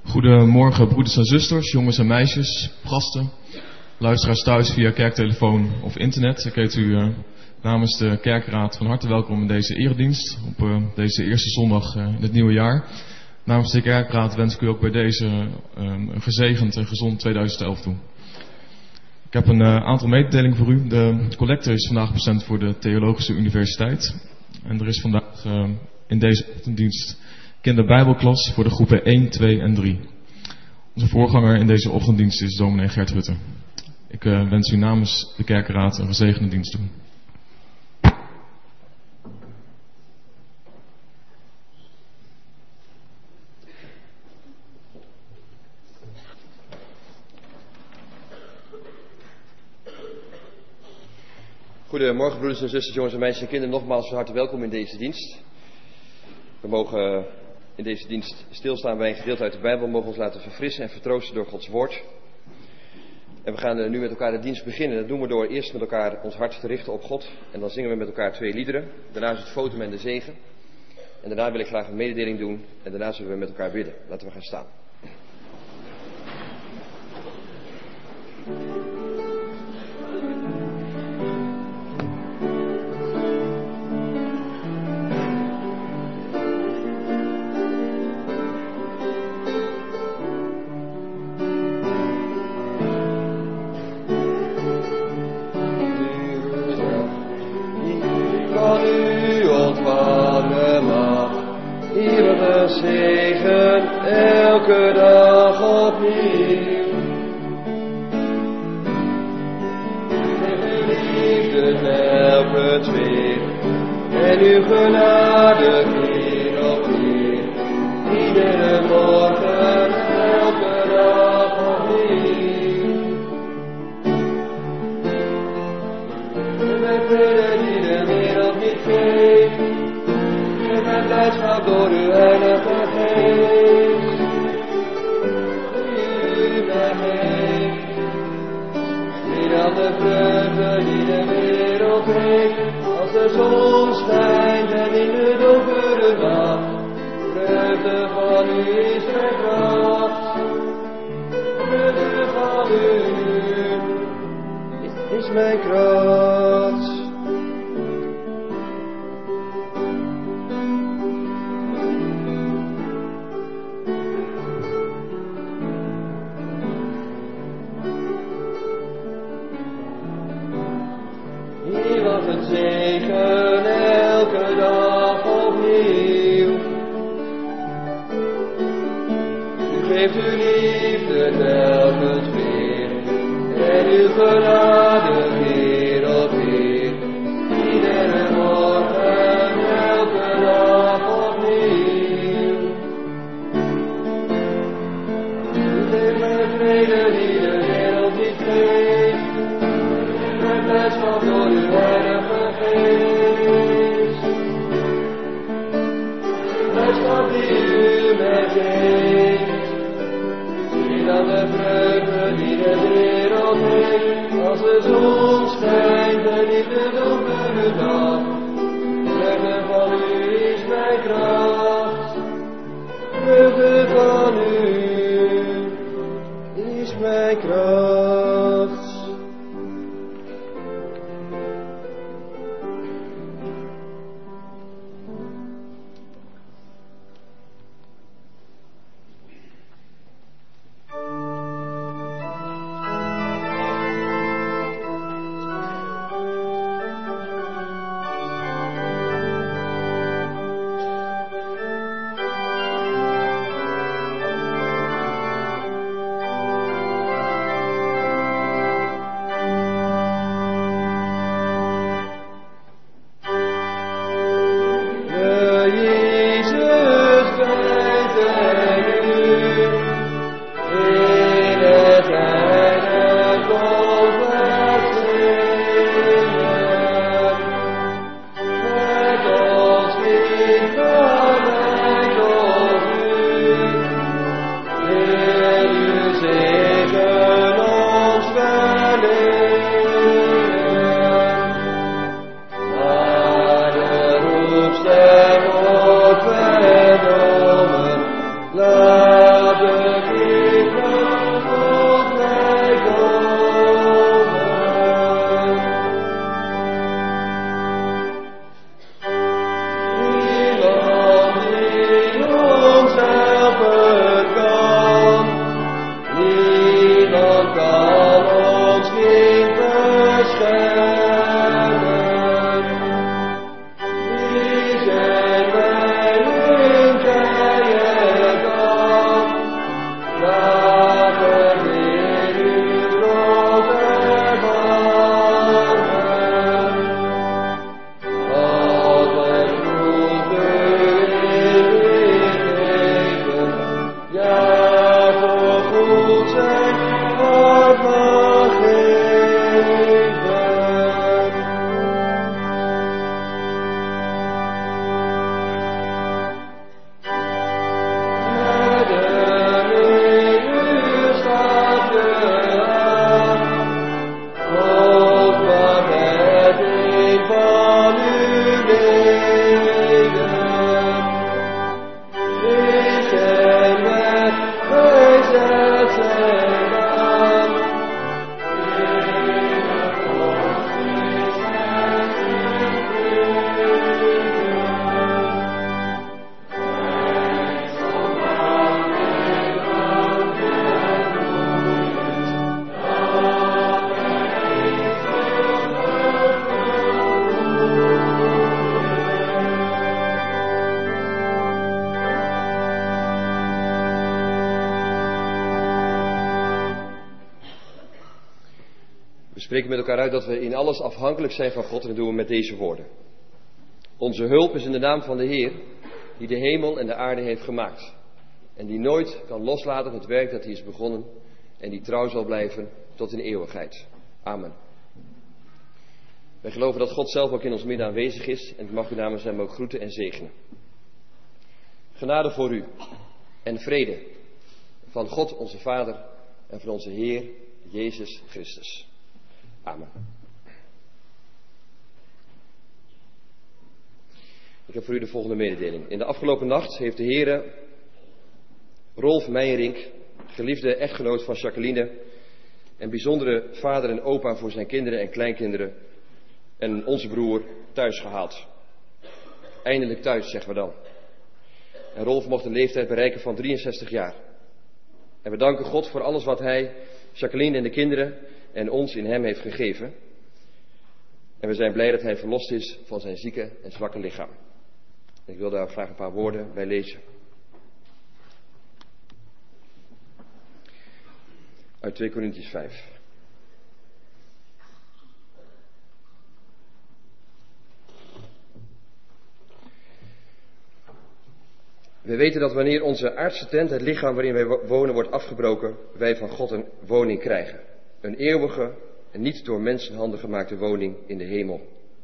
Goedemorgen broeders en zusters, jongens en meisjes, gasten, luisteraars thuis via kerktelefoon of internet. Ik heet u namens de kerkraad van harte welkom in deze eredienst op deze eerste zondag in het nieuwe jaar. Namens de kerkraad wens ik u ook bij deze een gezegend en gezond 2011 toe. Ik heb een aantal mededelingen voor u. De collecte is vandaag bestemd voor de Theologische Universiteit. En er is vandaag in deze ochtenddienst kinderbijbelklas voor de groepen 1, 2 en 3. Onze voorganger in deze ochtenddienst is dominee Gert Rutte. Ik wens u namens de kerkraad een gezegende dienst toe. Goedemorgen broeders en zusters, jongens en meisjes en kinderen. Nogmaals van harte welkom in deze dienst. We mogen in deze dienst stilstaan bij een gedeelte uit de Bijbel. We mogen ons laten verfrissen en vertroosten door Gods woord. En we gaan nu met elkaar de dienst beginnen. Dat doen we door eerst met elkaar ons hart te richten op God. En dan zingen we met elkaar 2 liederen. Daarna is het fotum en de zegen. En daarna wil ik graag een mededeling doen. En daarna zullen we met elkaar bidden. Laten we gaan staan. Zegen elke dag opnieuw. En uw liefde telkens weer. En uw genade keer op keer. Iedere morgen, elke dag opnieuw. En met vrede die de wereld niet geeft. En met blijdschap door uw heilige geest, u mij geeft, meer dan de vreugde die de wereld heeft, als de zon schijnt en in de donkere nacht, vreugde van u is mijn kracht, vreugde van u is mijn kracht. Zegen elke dag opnieuw. U geeft uw liefde telkens weer. En uw genade keer op keer. Iedere morgen, elke dag opnieuw. U geeft mij vrede die de wereld niet geeft. Mijn blijdschap door uw heilige geest. Blijdschap die u mij geeft. Zie dan de vreugde die de wereld heeft. Als de zon schijnt en in de donkere dag. Vreugde van u is mijn kracht. Vreugde van u is mijn kracht. spreken met elkaar uit dat we in alles afhankelijk zijn van God en dat doen we met deze woorden. Onze hulp is in de naam van de Heer, die de hemel en de aarde heeft gemaakt. En die nooit kan loslaten het werk dat hij is begonnen en die trouw zal blijven tot in eeuwigheid. Amen. Wij geloven dat God zelf ook in ons midden aanwezig is en ik mag u namens hem ook groeten en zegenen. Genade voor u en vrede van God onze Vader en van onze Heer Jezus Christus. Amen. Ik heb voor u de volgende mededeling. In de afgelopen nacht heeft de Heere Rolf Meijerink, geliefde echtgenoot van Jacqueline en bijzondere vader en opa voor zijn kinderen en kleinkinderen en onze broer thuis gehaald. Eindelijk thuis, zeggen we dan. En Rolf mocht een leeftijd bereiken van 63 jaar. En we danken God voor alles wat hij, Jacqueline en de kinderen en ons in hem heeft gegeven. En we zijn blij dat hij verlost is van zijn zieke en zwakke lichaam. Ik wil daar graag een paar woorden bij lezen. Uit 2 Korintiërs 5. We weten dat wanneer onze aardse tent, het lichaam waarin wij wonen, wordt afgebroken, wij van God een woning krijgen. Een eeuwige en niet door mensenhanden gemaakte woning in de hemel.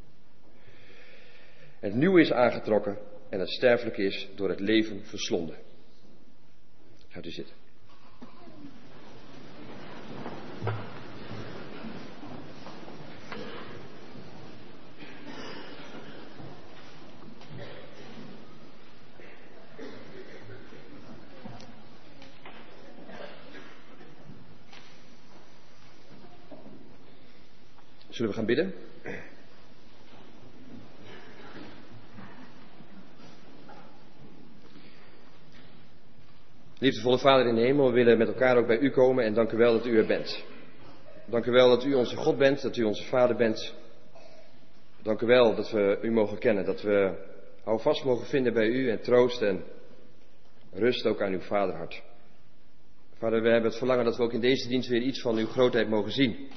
Het nieuwe is aangetrokken en het sterfelijke is door het leven verslonden. Gaat u zitten. Zullen we gaan bidden? Liefdevolle Vader in de hemel, we willen met elkaar ook bij u komen en dank u wel dat u er bent. Dank u wel dat u onze God bent, dat u onze Vader bent. Dank u wel dat we u mogen kennen, dat we houvast mogen vinden bij u en troost en rust ook aan uw vaderhart. Vader, we hebben het verlangen dat we ook in deze dienst weer iets van uw grootheid mogen zien.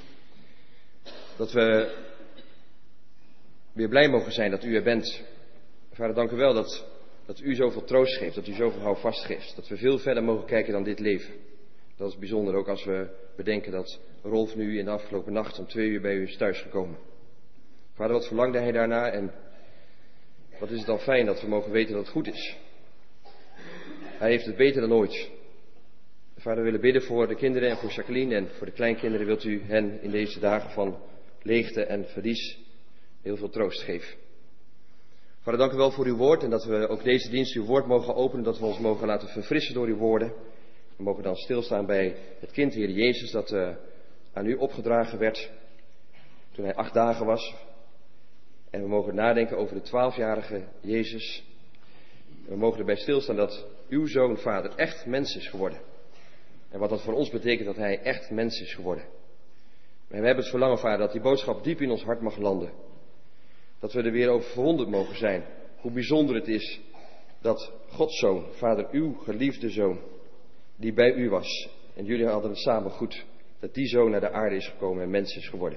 Dat we weer blij mogen zijn dat u er bent. Vader, dank u wel dat u zoveel troost geeft, dat u zoveel houvast geeft. Dat we veel verder mogen kijken dan dit leven. Dat is bijzonder ook als we bedenken dat Rolf nu in de afgelopen nacht om 2 uur bij u is thuisgekomen. Vader, wat verlangde hij daarna en wat is het dan fijn dat we mogen weten dat het goed is. Hij heeft het beter dan ooit. Vader, we willen bidden voor de kinderen en voor Jacqueline en voor de kleinkinderen. Wilt u hen in deze dagen van leegte en verlies heel veel troost geven. Vader, dank u wel voor uw woord en dat we ook deze dienst uw woord mogen openen. Dat we ons mogen laten verfrissen door uw woorden. We mogen dan stilstaan bij het kind, Heer Jezus, dat aan u opgedragen werd toen hij 8 dagen was. En we mogen nadenken over de 12-jarige Jezus. We mogen erbij stilstaan dat uw zoon, Vader, echt mens is geworden. En wat dat voor ons betekent dat hij echt mens is geworden. En we hebben het verlangen, Vader, dat die boodschap diep in ons hart mag landen. Dat we er weer over verwonderd mogen zijn. Hoe bijzonder het is dat Gods zoon, Vader, uw geliefde zoon, die bij u was. En jullie hadden het samen goed. Dat die zoon naar de aarde is gekomen en mens is geworden.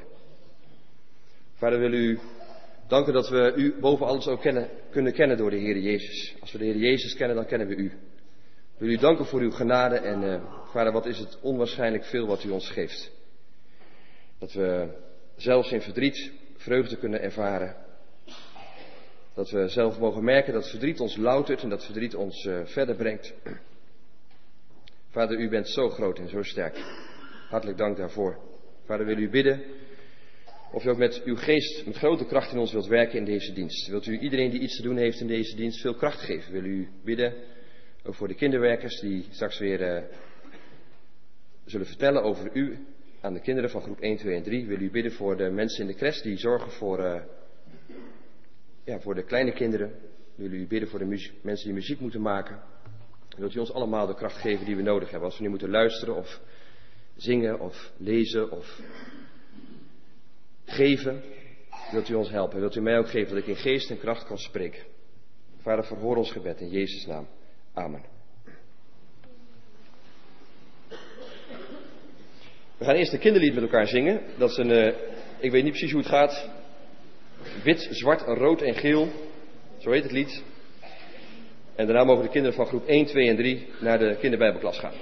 Vader, wil u danken dat we u boven alles ook kunnen kennen door de Heer Jezus. Als we de Heer Jezus kennen, dan kennen we u. Wil u danken voor uw genade en Vader, wat is het onwaarschijnlijk veel wat u ons geeft. Dat we zelfs in verdriet vreugde kunnen ervaren. Dat we zelf mogen merken dat verdriet ons loutert en dat verdriet ons verder brengt. Vader, u bent zo groot en zo sterk. Hartelijk dank daarvoor. Vader, wil u bidden of u ook met uw geest, met grote kracht in ons wilt werken in deze dienst. Wilt u iedereen die iets te doen heeft in deze dienst veel kracht geven. Wil u bidden ook voor de kinderwerkers die straks weer zullen vertellen over u aan de kinderen van groep 1, 2 en 3. Wil u bidden voor de mensen in de crash die zorgen voor de kleine kinderen. Wil u bidden voor de mensen die muziek moeten maken. Wilt u ons allemaal de kracht geven die we nodig hebben. Als we nu moeten luisteren of zingen of lezen of geven. Wilt u ons helpen. Wilt u mij ook geven dat ik in geest en kracht kan spreken. Vader, verhoor ons gebed in Jezus' naam. Amen. We gaan eerst een kinderlied met elkaar zingen. Dat is een, ik weet niet precies hoe het gaat. Wit, zwart, rood en geel. Zo heet het lied. En daarna mogen de kinderen van groep 1, 2 en 3 naar de kinderbijbelklas gaan.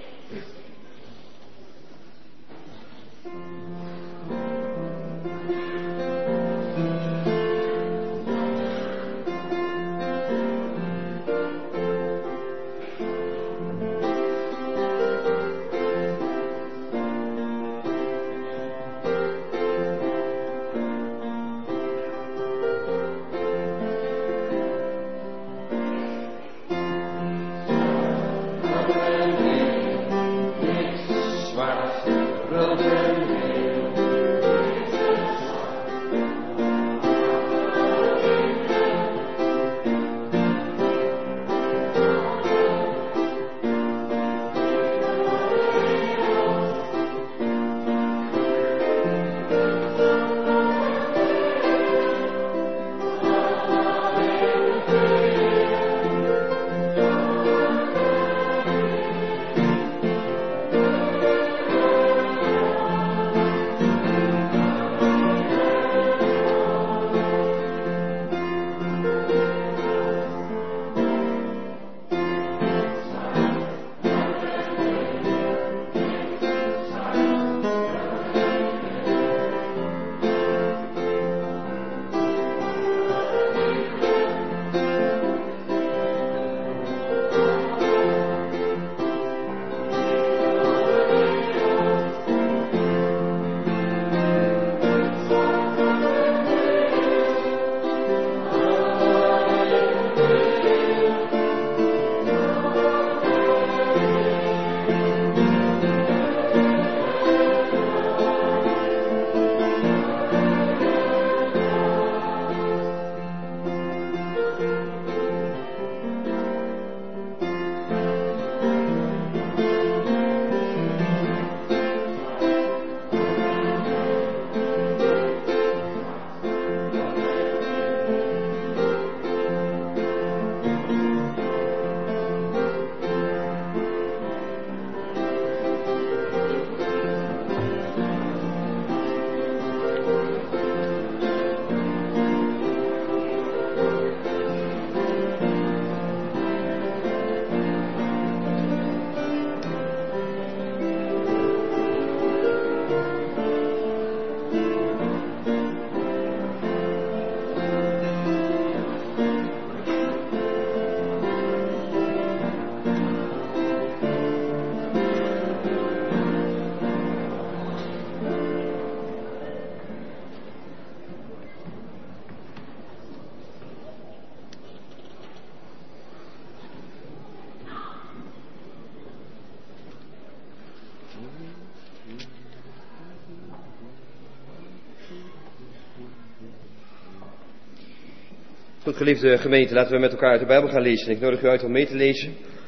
Goed, geliefde gemeente, laten we met elkaar uit de Bijbel gaan lezen. Ik nodig u uit om mee te lezen.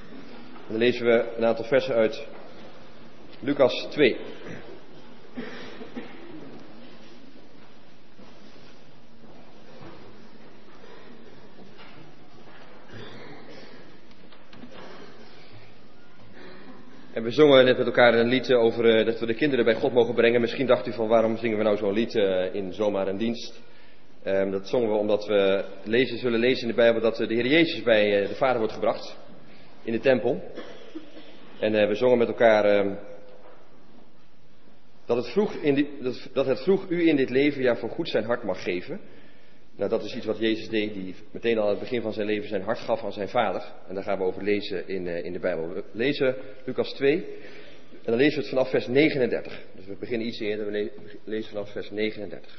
En dan lezen we een aantal versen uit Lucas 2. En we zongen net met elkaar een lied over dat we de kinderen bij God mogen brengen. Misschien dacht u van waarom zingen we nou zo'n lied in zomaar een dienst. Dat zongen we omdat we zullen lezen in de Bijbel dat de Heer Jezus bij de Vader wordt gebracht in de tempel. En we zongen met elkaar dat het vroeg u in dit leven ja voor goed zijn hart mag geven. Nou, dat is iets wat Jezus deed, die meteen al aan het begin van zijn leven zijn hart gaf aan zijn Vader. En daar gaan we over lezen in de Bijbel. We lezen Lucas 2 en dan lezen we het vanaf vers 39. Dus we beginnen iets eerder, we lezen vanaf vers 39.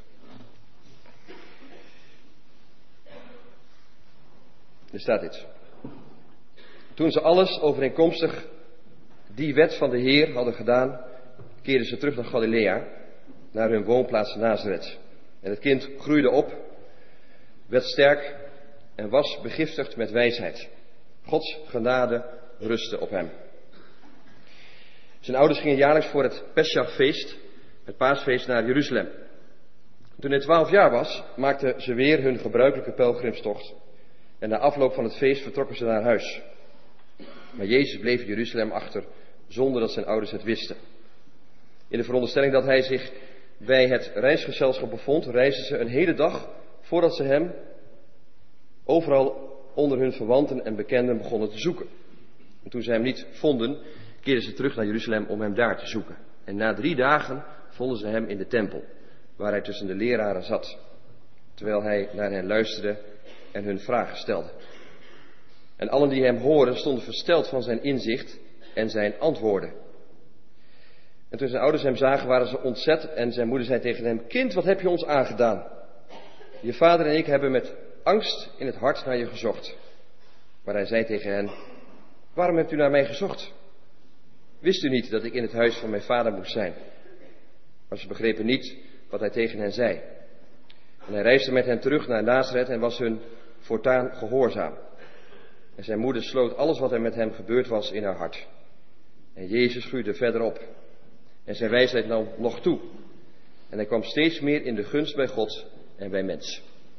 Er staat dit. Toen ze alles overeenkomstig die wet van de Heer hadden gedaan, keerden ze terug naar Galilea, naar hun woonplaats Nazareth. En het kind groeide op, werd sterk en was begiftigd met wijsheid. Gods genade rustte op hem. Zijn ouders gingen jaarlijks voor het Pesachfeest, het paasfeest, naar Jeruzalem. Toen hij 12 jaar was, maakten ze weer hun gebruikelijke pelgrimstocht. En na afloop van het feest vertrokken ze naar huis. Maar Jezus bleef in Jeruzalem achter, zonder dat zijn ouders het wisten. In de veronderstelling dat hij zich bij het reisgezelschap bevond, reisden ze een hele dag voordat ze hem overal onder hun verwanten en bekenden begonnen te zoeken. En toen ze hem niet vonden, keerden ze terug naar Jeruzalem om hem daar te zoeken. En na 3 dagen vonden ze hem in de tempel, waar hij tussen de leraren zat, terwijl hij naar hen luisterde en hun vragen stelde. En allen die hem hoorden stonden versteld van zijn inzicht en zijn antwoorden. En toen zijn ouders hem zagen, waren ze ontzet en zijn moeder zei tegen hem: kind, wat heb je ons aangedaan? Je vader en ik hebben met angst in het hart naar je gezocht. Maar hij zei tegen hen: waarom hebt u naar mij gezocht? Wist u niet dat ik in het huis van mijn vader moest zijn? Maar ze begrepen niet wat hij tegen hen zei. En hij reisde met hen terug naar Nazareth en was hun voortaan gehoorzaam. En zijn moeder sloot alles wat er met hem gebeurd was in haar hart. En Jezus groeide verder op. En zijn wijsheid nam nog toe. En hij kwam steeds meer in de gunst bij God en bij mensen.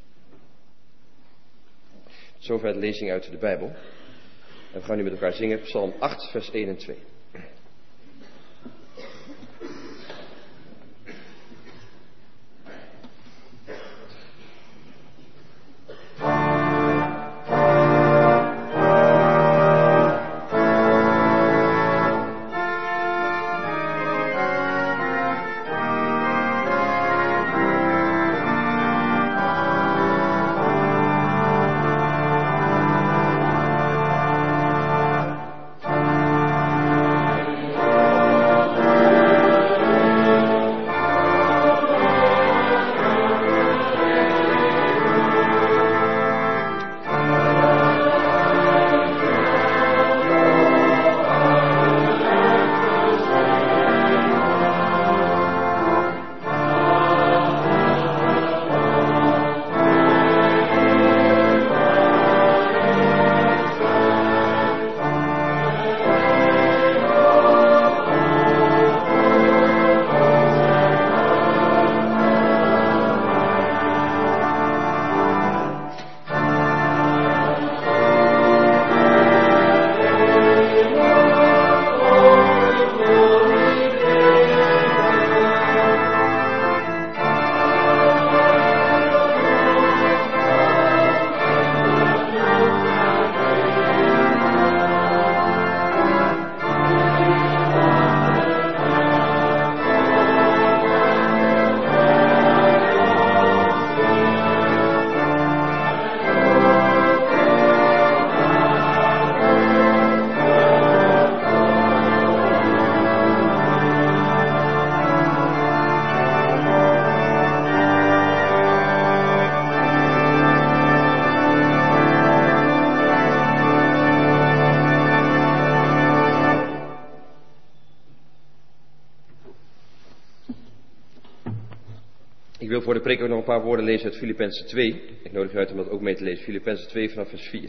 Zover de lezing uit de Bijbel. En we gaan nu met elkaar zingen Psalm 8, vers 1 en 2. Ik wil voor de preek ook nog een paar woorden lezen uit Filippenzen 2. Ik nodig u uit om dat ook mee te lezen. Filippenzen 2 vanaf vers 4.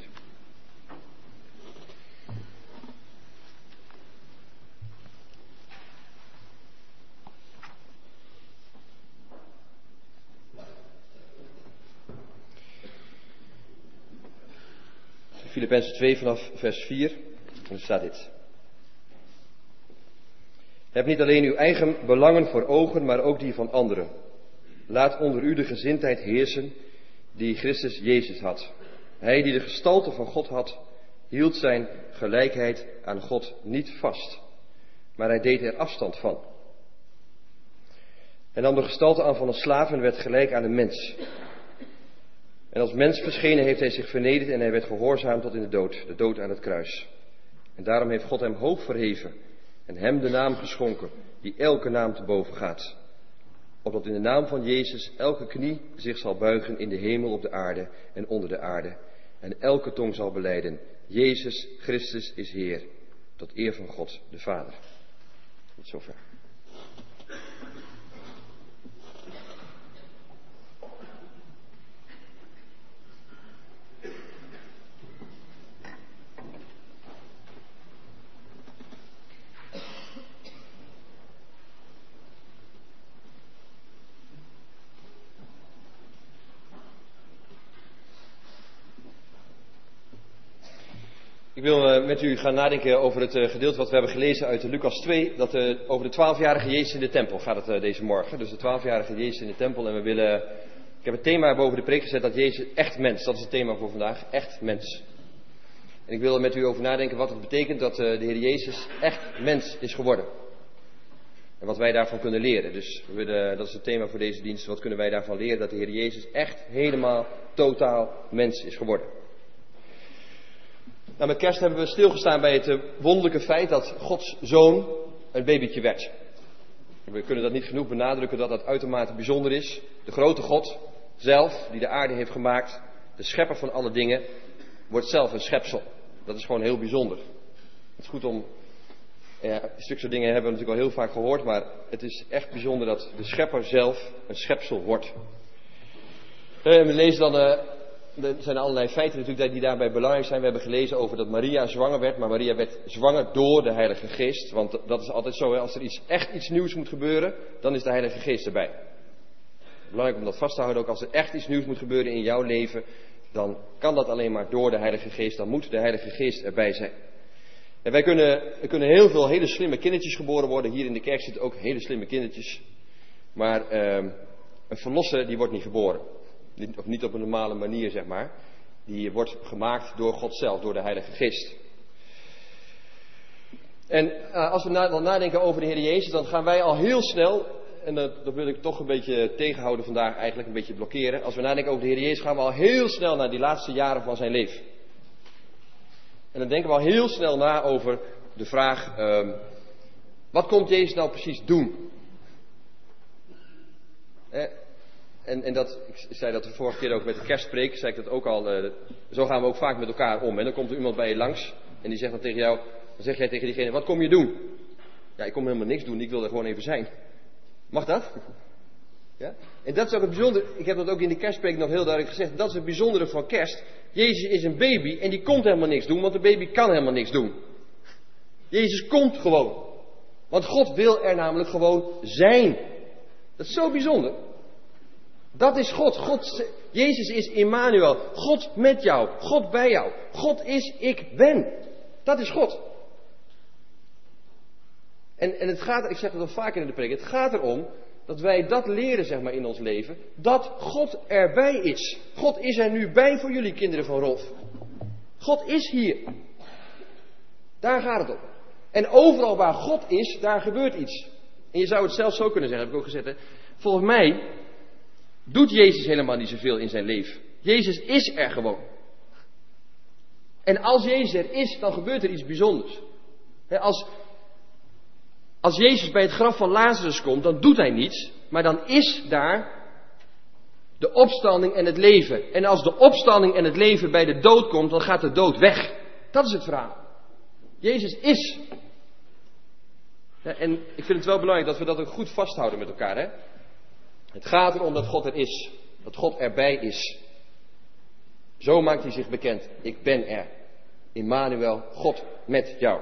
Filippenzen 2 vanaf vers 4. En er staat dit. Heb niet alleen uw eigen belangen voor ogen, maar ook die van anderen. Laat onder u de gezindheid heersen die Christus Jezus had. Hij die de gestalte van God had, hield zijn gelijkheid aan God niet vast, maar hij deed er afstand van. Hij nam de gestalte aan van een slaaf en werd gelijk aan een mens. En als mens verschenen heeft hij zich vernederd en hij werd gehoorzaam tot in de dood aan het kruis. En daarom heeft God hem hoog verheven en hem de naam geschonken die elke naam te boven gaat. Opdat in de naam van Jezus elke knie zich zal buigen in de hemel, op de aarde en onder de aarde. En elke tong zal belijden, Jezus Christus is Heer, tot eer van God de Vader. Tot zover. Ik wil met u gaan nadenken over het gedeelte wat we hebben gelezen uit Lucas 2. Over de 12-jarige Jezus in de tempel gaat het deze morgen. Dus de 12-jarige Jezus in de tempel. En ik heb het thema boven de preek gezet dat Jezus echt mens. Dat is het thema voor vandaag. Echt mens. En ik wil er met u over nadenken wat het betekent dat de Heer Jezus echt mens is geworden. En wat wij daarvan kunnen leren. Dus dat is het thema voor deze dienst. Wat kunnen wij daarvan leren dat de Heer Jezus echt helemaal totaal mens is geworden. Nou, met kerst hebben we stilgestaan bij het wonderlijke feit dat Gods zoon een babytje werd. We kunnen dat niet genoeg benadrukken dat dat uitermate bijzonder is. De grote God zelf, die de aarde heeft gemaakt, de schepper van alle dingen, wordt zelf een schepsel. Dat is gewoon heel bijzonder. Het is goed om, een stuk soort dingen hebben we natuurlijk al heel vaak gehoord, maar het is echt bijzonder dat de schepper zelf een schepsel wordt. We lezen dan, er zijn allerlei feiten natuurlijk die daarbij belangrijk zijn. We hebben gelezen over dat Maria zwanger werd, maar Maria werd zwanger door de Heilige Geest. Want dat is altijd zo, hè? Als er echt iets nieuws moet gebeuren, dan is de Heilige Geest erbij. Belangrijk om dat vast te houden, ook als er echt iets nieuws moet gebeuren in jouw leven, dan kan dat alleen maar door de Heilige Geest. Dan moet de Heilige Geest erbij zijn. En er kunnen heel veel hele slimme kindertjes geboren worden. Hier in de kerk zitten ook hele slimme kindertjes. Maar een verlosser die wordt niet geboren. Of niet op een normale manier, zeg maar. Die wordt gemaakt door God zelf, door de Heilige Geest. En als we dan nadenken over de Heer Jezus, dan gaan wij al heel snel, en dat wil ik toch een beetje tegenhouden vandaag, eigenlijk een beetje blokkeren. Als we nadenken over de Heer Jezus, gaan we al heel snel naar die laatste jaren van zijn leven. En dan denken we al heel snel na over de vraag, wat komt Jezus nou precies doen? En ik zei dat de vorige keer ook met de kerstpreek, zei ik dat ook al, zo gaan we ook vaak met elkaar om. En dan komt er iemand bij je langs en die zegt dan tegen jou, dan zeg jij tegen diegene, wat kom je doen? Ja, ik kom helemaal niks doen, ik wil er gewoon even zijn. Mag dat? Ja? En dat is ook het bijzondere, ik heb dat ook in de kerstpreek nog heel duidelijk gezegd, dat is het bijzondere van kerst. Jezus is een baby en die komt helemaal niks doen, want de baby kan helemaal niks doen. Jezus komt gewoon. Want God wil er namelijk gewoon zijn. Dat is zo bijzonder. Dat is God. Jezus is Immanuel. God met jou. God bij jou. God is ik ben. Dat is God. En het gaat, ik zeg het al vaker in de preek, het gaat erom dat wij dat leren, zeg maar, in ons leven. Dat God erbij is. God is er nu bij voor jullie kinderen van Rolf. God is hier. Daar gaat het om. En overal waar God is, daar gebeurt iets. En je zou het zelfs zo kunnen zeggen, heb ik ook gezegd. Hè? Volgens mij doet Jezus helemaal niet zoveel in zijn leven. Jezus is er gewoon. En als Jezus er is, dan gebeurt er iets bijzonders. Als Jezus bij het graf van Lazarus komt, dan doet hij niets. Maar dan is daar de opstanding en het leven. En als de opstanding en het leven bij de dood komt, dan gaat de dood weg. Dat is het verhaal. Jezus is. Ja, en ik vind het wel belangrijk dat we dat ook goed vasthouden met elkaar. Hè? Het gaat erom dat God er is. Dat God erbij is. Zo maakt hij zich bekend. Ik ben er. Immanuel, God met jou.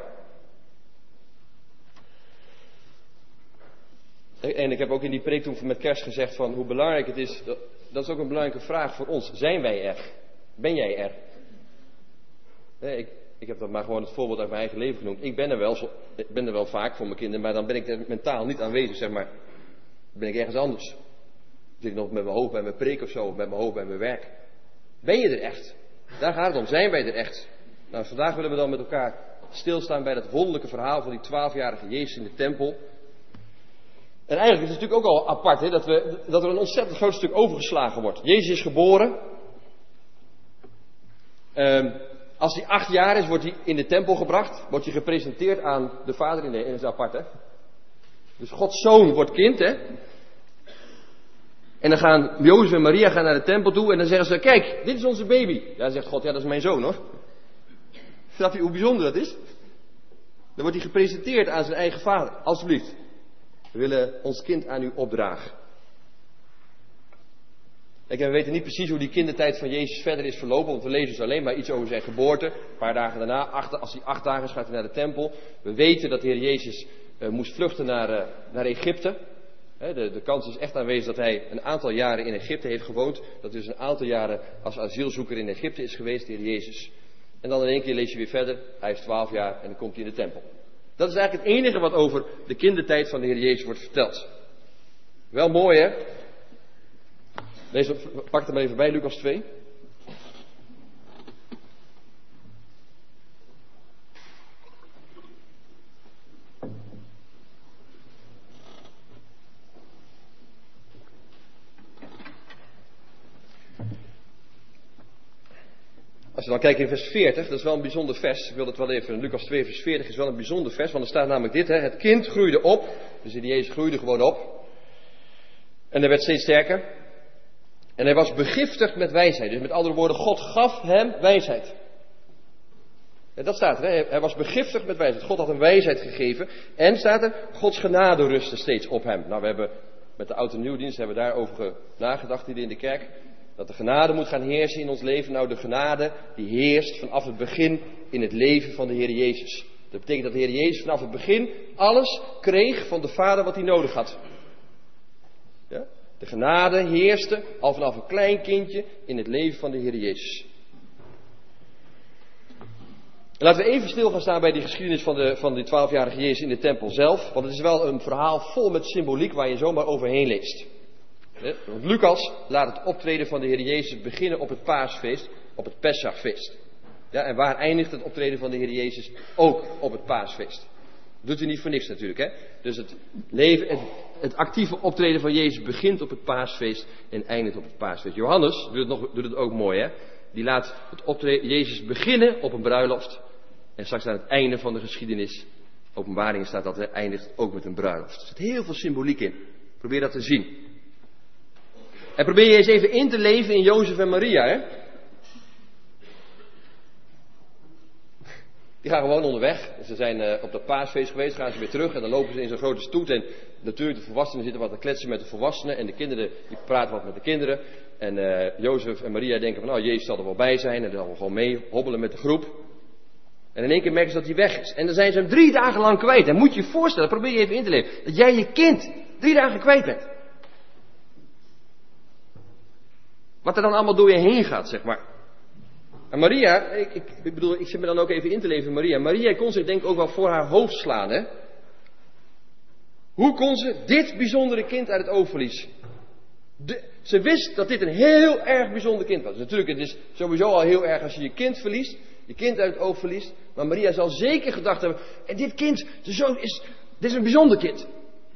En ik heb ook in die preek toen met kerst gezegd van hoe belangrijk het is. Dat is ook een belangrijke vraag voor ons. Zijn wij er? Ben jij er? Nee, ik heb dat maar gewoon het voorbeeld uit mijn eigen leven genoemd. Ik ben er wel vaak voor mijn kinderen, maar dan ben ik er mentaal niet aanwezig, zeg maar. Dan ben ik ergens anders. Dan zit ik nog met mijn hoofd bij mijn preek of zo, of met mijn hoofd bij mijn werk. Ben je er echt? Daar gaat het om. Zijn wij er echt? Nou, vandaag willen we dan met elkaar stilstaan bij dat wonderlijke verhaal van die 12-jarige Jezus in de tempel. En eigenlijk is het natuurlijk ook al apart, hè, dat er een ontzettend groot stuk overgeslagen wordt. Jezus is geboren. Als hij 8 jaar is, wordt hij in de tempel gebracht. Wordt hij gepresenteerd aan de vader. Nee, dat is apart, hè. Dus Gods zoon wordt kind, hè. En dan gaan Jozef en Maria naar de tempel toe. En dan zeggen ze, kijk, dit is onze baby. Ja, dan zegt God, ja, dat is mijn zoon, hoor. Snap je hoe bijzonder dat is? Dan wordt hij gepresenteerd aan zijn eigen vader. Alsjeblieft. We willen ons kind aan u opdragen. Kijk, en we weten niet precies hoe die kindertijd van Jezus verder is verlopen. Want we lezen dus alleen maar iets over zijn geboorte. Een paar dagen daarna, als hij 8 dagen is, gaat hij naar de tempel. We weten dat de Heer Jezus moest vluchten naar Egypte. De kans is echt aanwezig dat hij een aantal jaren in Egypte heeft gewoond. Dat dus een aantal jaren als asielzoeker in Egypte is geweest, de Heer Jezus. En dan in één keer lees je weer verder. Hij is 12 jaar en dan komt hij in de tempel. Dat is eigenlijk het enige wat over de kindertijd van de Heer Jezus wordt verteld. Wel mooi, hè? Pak het er maar even bij, Lucas 2. Als we dan kijken in vers 40, dat is wel een bijzonder vers. Ik wil het wel even, Lucas 2 vers 40 is wel een bijzonder vers, want er staat namelijk dit, hè. Het kind groeide op, dus de Jezus groeide gewoon op. En hij werd steeds sterker. En hij was begiftigd met wijsheid. Dus met andere woorden, God gaf hem wijsheid. Ja, dat staat er, hè. Hij was begiftigd met wijsheid. God had hem wijsheid gegeven. En staat er, Gods genade rustte steeds op hem. Nou, we hebben met de Oud- en Nieuwdienst hebben we daarover nagedacht hier in de kerk. Dat de genade moet gaan heersen in ons leven. Nou, de genade die heerst vanaf het begin in het leven van de Heer Jezus. Dat betekent dat de Heer Jezus vanaf het begin alles kreeg van de Vader wat hij nodig had. Ja? De genade heerste al vanaf een klein kindje in het leven van de Heer Jezus. Laten we even stil gaan staan bij die geschiedenis van die 12-jarige Jezus in de tempel zelf. Want het is wel een verhaal vol met symboliek waar je zomaar overheen leest. Want Lucas laat het optreden van de Heer Jezus beginnen op het paasfeest, op het Pesachfeest. Ja, en waar eindigt het optreden van de Heer Jezus? Ook op het paasfeest. Dat doet hij niet voor niks natuurlijk, hè. Dus het actieve optreden van Jezus begint op het paasfeest en eindigt op het paasfeest. Johannes doet het ook mooi, hè. Die laat het optreden Jezus beginnen op een bruiloft. En straks aan het einde van de geschiedenis, Openbaringen staat dat hij eindigt ook met een bruiloft. Er zit heel veel symboliek in. Probeer dat te zien. En probeer je eens even in te leven in Jozef en Maria, hè. Die gaan gewoon onderweg. Ze zijn op dat paasfeest geweest, gaan ze weer terug en dan lopen ze in zo'n grote stoet. En natuurlijk de volwassenen zitten wat te kletsen met de volwassenen en de kinderen die praten wat met de kinderen. En Jozef en Maria denken van, nou, Jezus zal er wel bij zijn en dan zal we gewoon mee hobbelen met de groep. En in één keer merken ze dat hij weg is. En dan zijn ze hem 3 dagen lang kwijt. En moet je je voorstellen, probeer je even in te leven, dat jij je kind 3 dagen kwijt bent. Wat er dan allemaal door je heen gaat, zeg maar. En Maria, ik zit me dan ook even in te leven in Maria. Maria kon zich denk ik ook wel voor haar hoofd slaan, hè. Hoe kon ze dit bijzondere kind uit het oog verliezen? Ze wist dat dit een heel erg bijzonder kind was. Natuurlijk, het is sowieso al heel erg als je je kind verliest. Je kind uit het oog verliest. Maar Maria zal zeker gedacht hebben, en dit kind, dit is een bijzonder kind.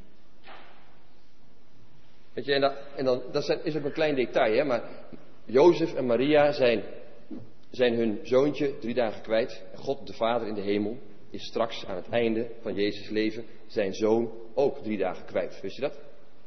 Weet je, dat is ook een klein detail, hè. Maar Jozef en Maria zijn hun zoontje 3 dagen kwijt. En God, de Vader in de hemel, is straks aan het einde van Jezus' leven zijn zoon ook 3 dagen kwijt. Wist je dat?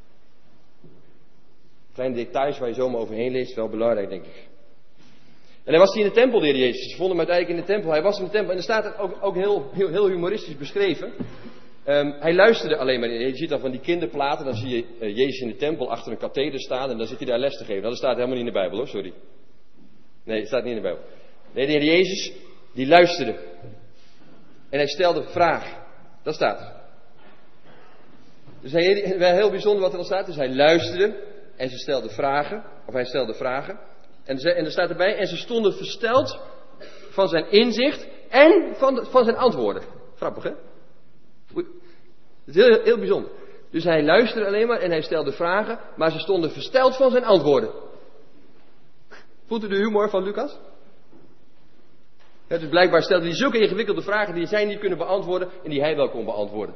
Kleine details waar je zomaar overheen leest, wel belangrijk, denk ik. En hij was hier in de tempel, de Heer Jezus. Ze vonden hem uiteindelijk in de tempel. Hij was in de tempel en er staat het ook heel humoristisch beschreven. Hij luisterde alleen maar. Je ziet dan van die kinderplaten, dan zie je Jezus in de tempel achter een katheder staan en dan zit hij daar les te geven. Dat staat helemaal niet in de Bijbel, hoor, sorry. Nee, het staat niet in de Bijbel. Nee, de Heer Jezus, die luisterde. En hij stelde vragen. Dat staat er. Dus heel bijzonder wat er dan staat. Dus hij luisterde en hij stelde vragen. En er staat erbij, en ze stonden versteld van zijn inzicht en van zijn antwoorden. Grappig, hè? Het is heel bijzonder. Dus hij luisterde alleen maar en hij stelde vragen, maar ze stonden versteld van zijn antwoorden. Voelt u de humor van Lucas? Ja, dus blijkbaar stelde hij zulke ingewikkelde vragen die zij niet kunnen beantwoorden en die hij wel kon beantwoorden.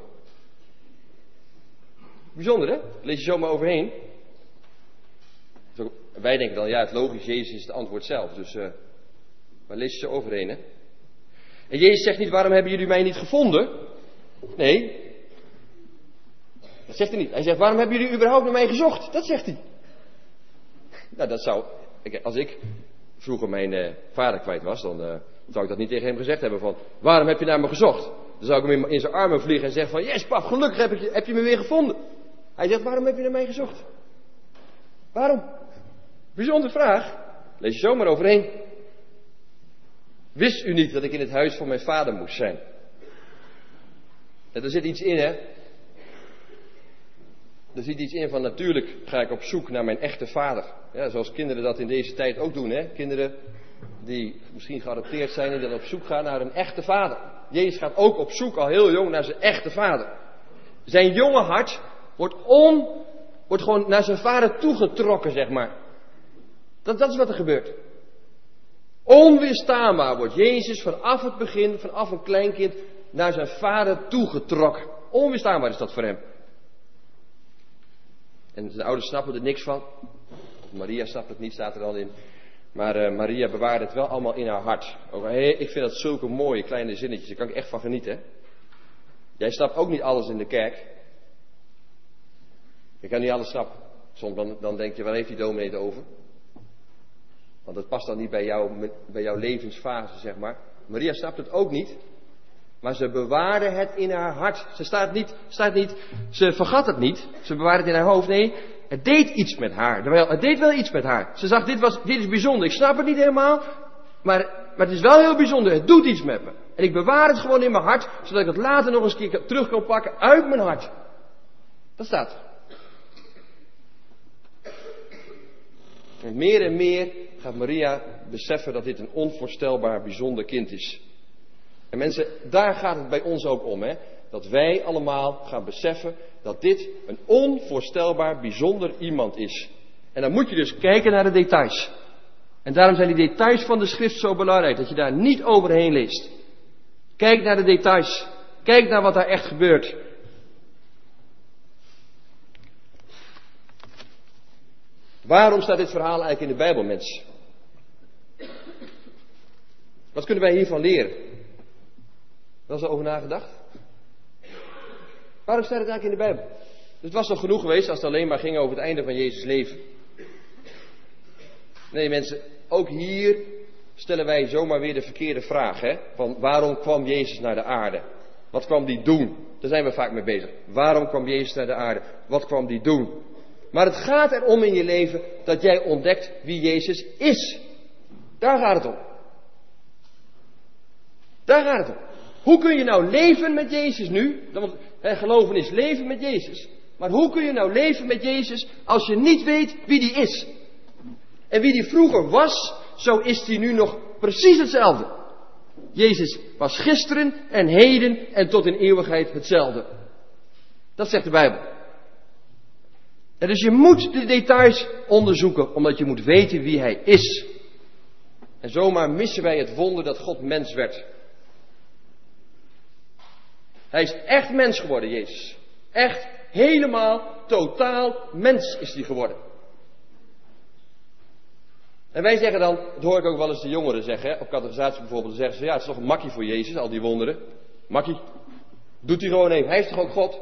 Bijzonder, hè? Lees je zomaar overheen. Wij denken dan, ja, het logisch, Jezus is het antwoord zelf. Dus, maar lees je zo overheen, hè? En Jezus zegt niet, waarom hebben jullie mij niet gevonden? Nee. Dat zegt hij niet. Hij zegt, waarom hebben jullie überhaupt naar mij gezocht? Dat zegt hij. Nou, dat zou... Als ik vroeger mijn vader kwijt was, dan zou ik dat niet tegen hem gezegd hebben van, waarom heb je naar me gezocht? Dan zou ik hem in zijn armen vliegen en zeggen van, yes pap, gelukkig heb je me weer gevonden. Hij zegt, waarom heb je naar mij gezocht? Waarom? Bijzondere vraag. Lees je zomaar overheen. Wist u niet dat ik in het huis van mijn vader moest zijn? En er zit iets in, hè. Er zit iets in van, natuurlijk ga ik op zoek naar mijn echte vader. Ja, zoals kinderen dat in deze tijd ook doen, hè. Kinderen die misschien geadopteerd zijn en dan op zoek gaan naar een echte vader. Jezus gaat ook op zoek al heel jong naar zijn echte vader. Zijn jonge hart wordt gewoon naar zijn vader toegetrokken, zeg maar. Dat is wat er gebeurt. Onweerstaanbaar wordt Jezus vanaf het begin, vanaf een kleinkind, naar zijn vader toegetrokken. Onweerstaanbaar is dat voor hem. En zijn ouders snappen er niks van. Maria snapt het niet, staat er dan in. Maar Maria bewaarde het wel allemaal in haar hart. Ik vind dat zulke mooie kleine zinnetjes, daar kan ik echt van genieten. Hè? Jij snapt ook niet alles in de kerk. Je kan niet alles snappen. Soms dan denk je, waar heeft die dominee het over? Want dat past dan niet bij jouw levensfase, zeg maar. Maria snapt het ook niet. Maar ze bewaarde het in haar hart. Ze vergat het niet. Ze bewaarde het in haar hoofd. Nee, het deed iets met haar. Het deed wel iets met haar. Ze zag, dit is bijzonder. Ik snap het niet helemaal. Maar het is wel heel bijzonder. Het doet iets met me. En ik bewaar het gewoon in mijn hart. Zodat ik het later nog eens een keer terug kan pakken uit mijn hart. Dat staat er. En meer gaat Maria beseffen dat dit een onvoorstelbaar bijzonder kind is. En mensen, daar gaat het bij ons ook om. Hè? Dat wij allemaal gaan beseffen dat dit een onvoorstelbaar bijzonder iemand is. En dan moet je dus kijken naar de details. En daarom zijn die details van de schrift zo belangrijk. Dat je daar niet overheen leest. Kijk naar de details. Kijk naar wat daar echt gebeurt. Waarom staat dit verhaal eigenlijk in de Bijbel, mensen? Wat kunnen wij hiervan leren? Wel eens over nagedacht? Waarom staat het eigenlijk in de Bijbel? Het was toch genoeg geweest als het alleen maar ging over het einde van Jezus' leven? Nee, mensen, ook hier stellen wij zomaar weer de verkeerde vraag. Hè? Van waarom kwam Jezus naar de aarde? Wat kwam die doen? Daar zijn we vaak mee bezig. Waarom kwam Jezus naar de aarde? Wat kwam die doen? Maar het gaat erom in je leven dat jij ontdekt wie Jezus is. Daar gaat het om. Daar gaat het om. Hoe kun je nou leven met Jezus nu? Want geloven is leven met Jezus. Maar hoe kun je nou leven met Jezus als je niet weet wie die is? En wie die vroeger was, zo is die nu nog precies hetzelfde. Jezus was gisteren en heden en tot in eeuwigheid hetzelfde. Dat zegt de Bijbel. En dus je moet de details onderzoeken, omdat je moet weten wie hij is. En zomaar missen wij het wonder dat God mens werd. Hij is echt mens geworden, Jezus. Echt, helemaal, totaal mens is hij geworden. En wij zeggen dan, dat hoor ik ook wel eens de jongeren zeggen, hè, op catechisatie bijvoorbeeld, dan zeggen ze, ja, het is toch een makkie voor Jezus, al die wonderen. Makkie. Doet hij gewoon even, hij is toch ook God?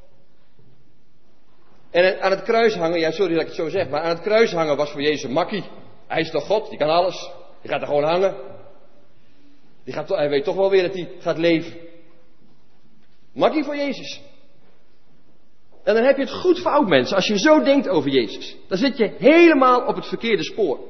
En aan het kruis hangen, ja sorry dat ik het zo zeg, maar aan het kruis hangen was voor Jezus een makkie. Hij is toch God, die kan alles. Die gaat er gewoon hangen. Hij weet toch wel weer dat hij gaat leven. Makkie voor Jezus. En dan heb je het goed fout, mensen, als je zo denkt over Jezus. Dan zit je helemaal op het verkeerde spoor.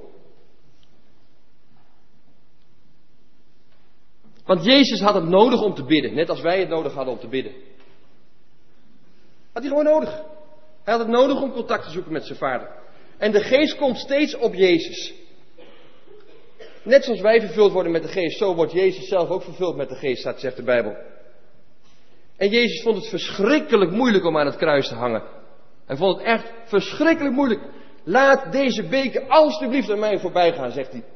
Want Jezus had het nodig om te bidden, net als wij het nodig hadden om te bidden. Had hij gewoon nodig. Hij had het nodig om contact te zoeken met zijn vader. En de geest komt steeds op Jezus. Net zoals wij vervuld worden met de geest, zo wordt Jezus zelf ook vervuld met de geest, zegt de Bijbel. En Jezus vond het verschrikkelijk moeilijk om aan het kruis te hangen. Hij vond het echt verschrikkelijk moeilijk. Laat deze beker alstublieft aan mij voorbij gaan, zegt hij.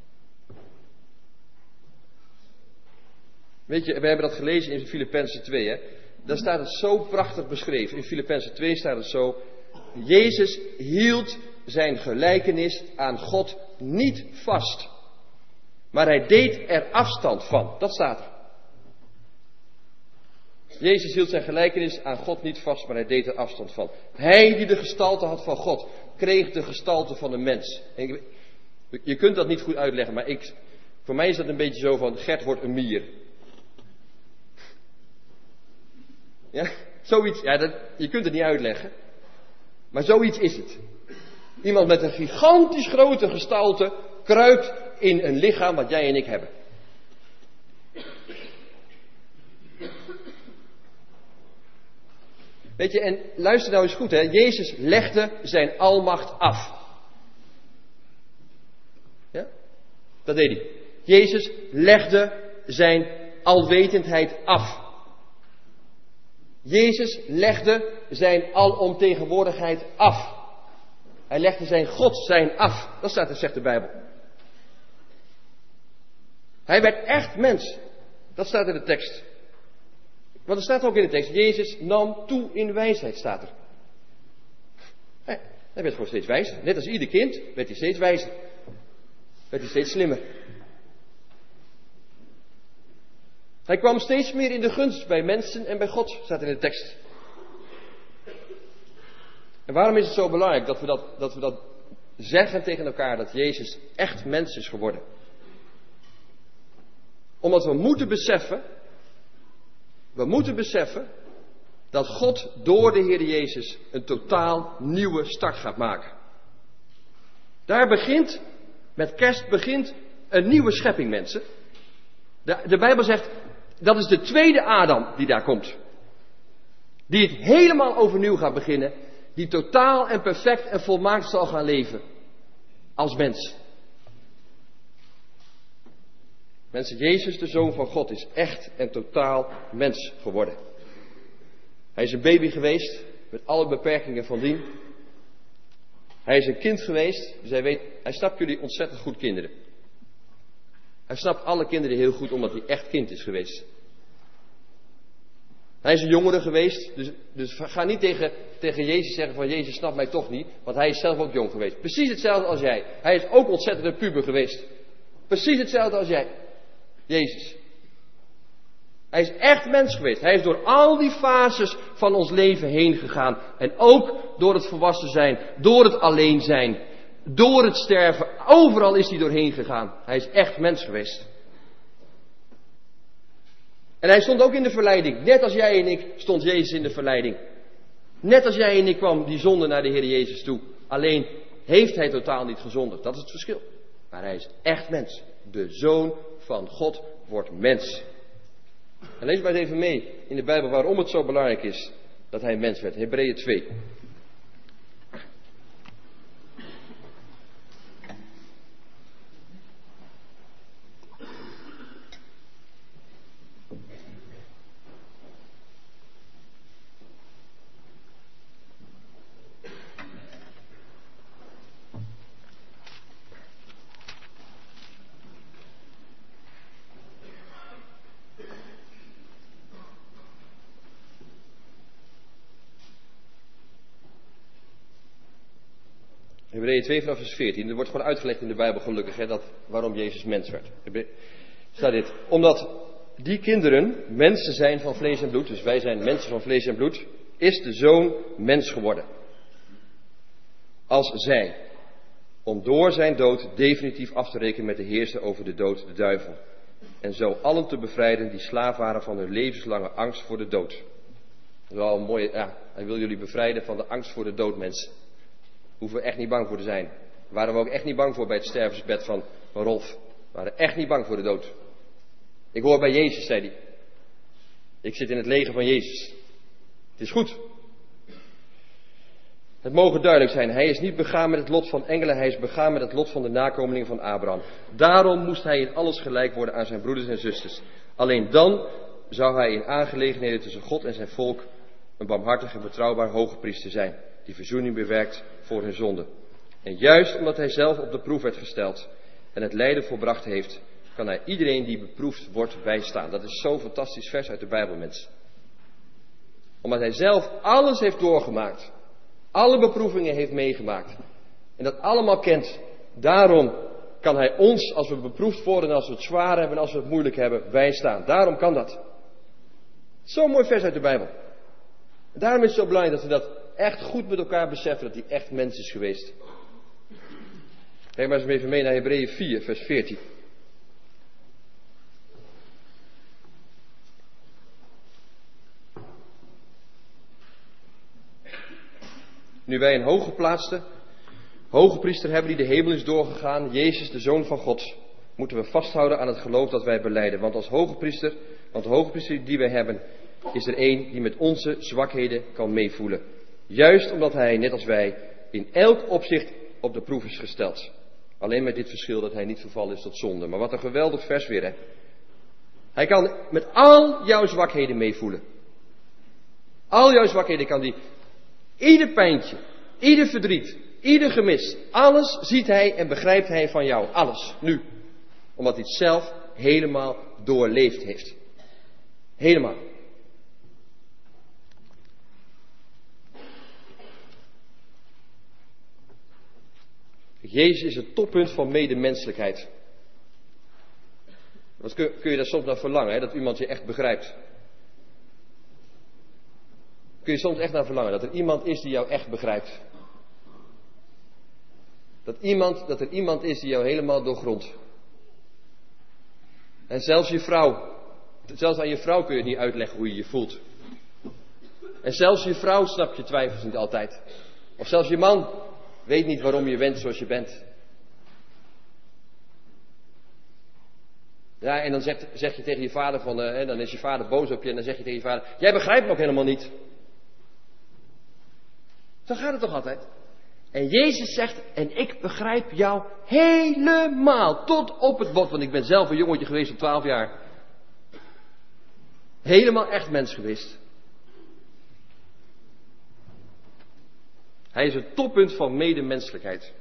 Weet je, we hebben dat gelezen in Filippenzen 2, hè. Daar staat het zo prachtig beschreven. In Filippenzen 2 staat het zo. Jezus hield zijn gelijkenis aan God niet vast. Maar hij deed er afstand van. Dat staat er. Jezus hield zijn gelijkenis aan God niet vast, maar hij deed er afstand van. Hij die de gestalte had van God, kreeg de gestalte van een mens. En je kunt dat niet goed uitleggen, maar voor mij is dat een beetje zo van, Gert wordt een mier. Ja, zoiets, je kunt het niet uitleggen. Maar zoiets is het. Iemand met een gigantisch grote gestalte kruipt in een lichaam wat jij en ik hebben. Weet je, en luister nou eens goed, hè. Jezus legde zijn almacht af. Ja? Dat deed hij. Jezus legde zijn alwetendheid af. Jezus legde zijn alomtegenwoordigheid af. Hij legde zijn God zijn af. Dat staat er, zegt de Bijbel. Hij werd echt mens. Dat staat in de tekst. Want er staat ook in de tekst, Jezus nam toe in wijsheid, staat er. Hij werd gewoon steeds wijzer. Net als ieder kind werd hij steeds wijzer. Werd hij steeds slimmer. Hij kwam steeds meer in de gunst bij mensen en bij God, staat in de tekst. En waarom is het zo belangrijk dat we dat zeggen tegen elkaar, dat Jezus echt mens is geworden? Omdat we moeten beseffen dat God door de Heer Jezus een totaal nieuwe start gaat maken. Met kerst begint een nieuwe schepping, mensen. De Bijbel zegt, dat is de tweede Adam die daar komt. Die het helemaal overnieuw gaat beginnen. Die totaal en perfect en volmaakt zal gaan leven. Als mens. Mensen, Jezus, de Zoon van God, is echt en totaal mens geworden. Hij is een baby geweest, met alle beperkingen van dien. Hij is een kind geweest, dus hij snapt jullie ontzettend goed, kinderen. Hij snapt alle kinderen heel goed, omdat hij echt kind is geweest. Hij is een jongere geweest, dus ga niet tegen Jezus zeggen van Jezus snapt mij toch niet, want hij is zelf ook jong geweest. Precies hetzelfde als jij. Hij is ook ontzettend een puber geweest. Precies hetzelfde als jij. Jezus. Hij is echt mens geweest. Hij is door al die fases van ons leven heen gegaan. En ook door het volwassen zijn, door het alleen zijn, door het sterven. Overal is hij doorheen gegaan. Hij is echt mens geweest. En hij stond ook in de verleiding. Net als jij en ik stond Jezus in de verleiding. Net als jij en ik kwam die zonde naar de Heer Jezus toe. Alleen heeft hij totaal niet gezondigd. Dat is het verschil. Maar hij is echt mens. De Zoon van God wordt mens. En lees maar eens even mee in de Bijbel waarom het zo belangrijk is dat hij mens werd. Hebreeën 2. Hebreeën 2 vanaf vers 14. Er wordt gewoon uitgelegd in de Bijbel gelukkig waarom Jezus mens werd. Staat dit. Omdat die kinderen mensen zijn van vlees en bloed. Dus wij zijn mensen van vlees en bloed. Is de Zoon mens geworden. Als zij. Om door zijn dood definitief af te rekenen met de heerser over de dood, de duivel. En zo allen te bevrijden die slaaf waren van hun levenslange angst voor de dood. Dat is wel een mooie. Ja, hij wil jullie bevrijden van de angst voor de dood, mensen. Hoeven we echt niet bang voor te zijn. Waren we ook echt niet bang voor bij het stervensbed van Rolf. We waren echt niet bang voor de dood. Ik hoor bij Jezus, zei hij. Ik zit in het leger van Jezus. Het is goed. Het mogen duidelijk zijn. Hij is niet begaan met het lot van engelen. Hij is begaan met het lot van de nakomelingen van Abraham. Daarom moest hij in alles gelijk worden aan zijn broeders en zusters. Alleen dan zou hij in aangelegenheden tussen God en zijn volk een barmhartig en betrouwbaar hoge priester zijn. Die verzoening bewerkt voor hun zonde. En juist omdat hij zelf op de proef werd gesteld en het lijden volbracht heeft, kan hij iedereen die beproefd wordt bijstaan. Dat is zo'n fantastisch vers uit de Bijbel, mensen. Omdat hij zelf alles heeft doorgemaakt. Alle beproevingen heeft meegemaakt. En dat allemaal kent. Daarom kan hij ons, als we beproefd worden, en als we het zwaar hebben en als we het moeilijk hebben, bijstaan. Daarom kan dat. Zo'n mooi vers uit de Bijbel. En daarom is het zo belangrijk dat we dat echt goed met elkaar beseffen, dat hij echt mens is geweest. Kijk maar eens even mee naar Hebreeën 4, vers 14. Nu wij een hoge priester hebben die de hemel is doorgegaan, Jezus, de Zoon van God, moeten we vasthouden aan het geloof dat wij belijden. Want de hoge priester die wij hebben, is er één die met onze zwakheden kan meevoelen. Juist omdat hij, net als wij, in elk opzicht op de proef is gesteld. Alleen met dit verschil dat hij niet vervallen is tot zonde. Maar wat een geweldig vers weer, hè. Hij kan met al jouw zwakheden meevoelen. Al jouw zwakheden kan hij. Ieder pijntje, ieder verdriet, ieder gemis. Alles ziet hij en begrijpt hij van jou. Alles. Nu. Omdat hij het zelf helemaal doorleefd heeft. Helemaal. Jezus is het toppunt van medemenselijkheid. Wat kun je daar soms naar verlangen, hè? Dat iemand je echt begrijpt. Kun je soms echt naar verlangen, dat er iemand is die jou echt begrijpt. Dat er iemand is die jou helemaal doorgrondt. En zelfs aan je vrouw kun je niet uitleggen hoe je je voelt. En zelfs je vrouw snapt je twijfels niet altijd. Of zelfs je man weet niet waarom je bent zoals je bent. Ja, en dan zeg je tegen je vader dan is je vader boos op je en dan zeg je tegen je vader, jij begrijpt me ook helemaal niet. Zo gaat het toch altijd? En Jezus zegt, en ik begrijp jou helemaal, tot op het bot, want ik ben zelf een jongetje geweest van 12 jaar. Helemaal echt mens geweest. Hij is het toppunt van medemenselijkheid.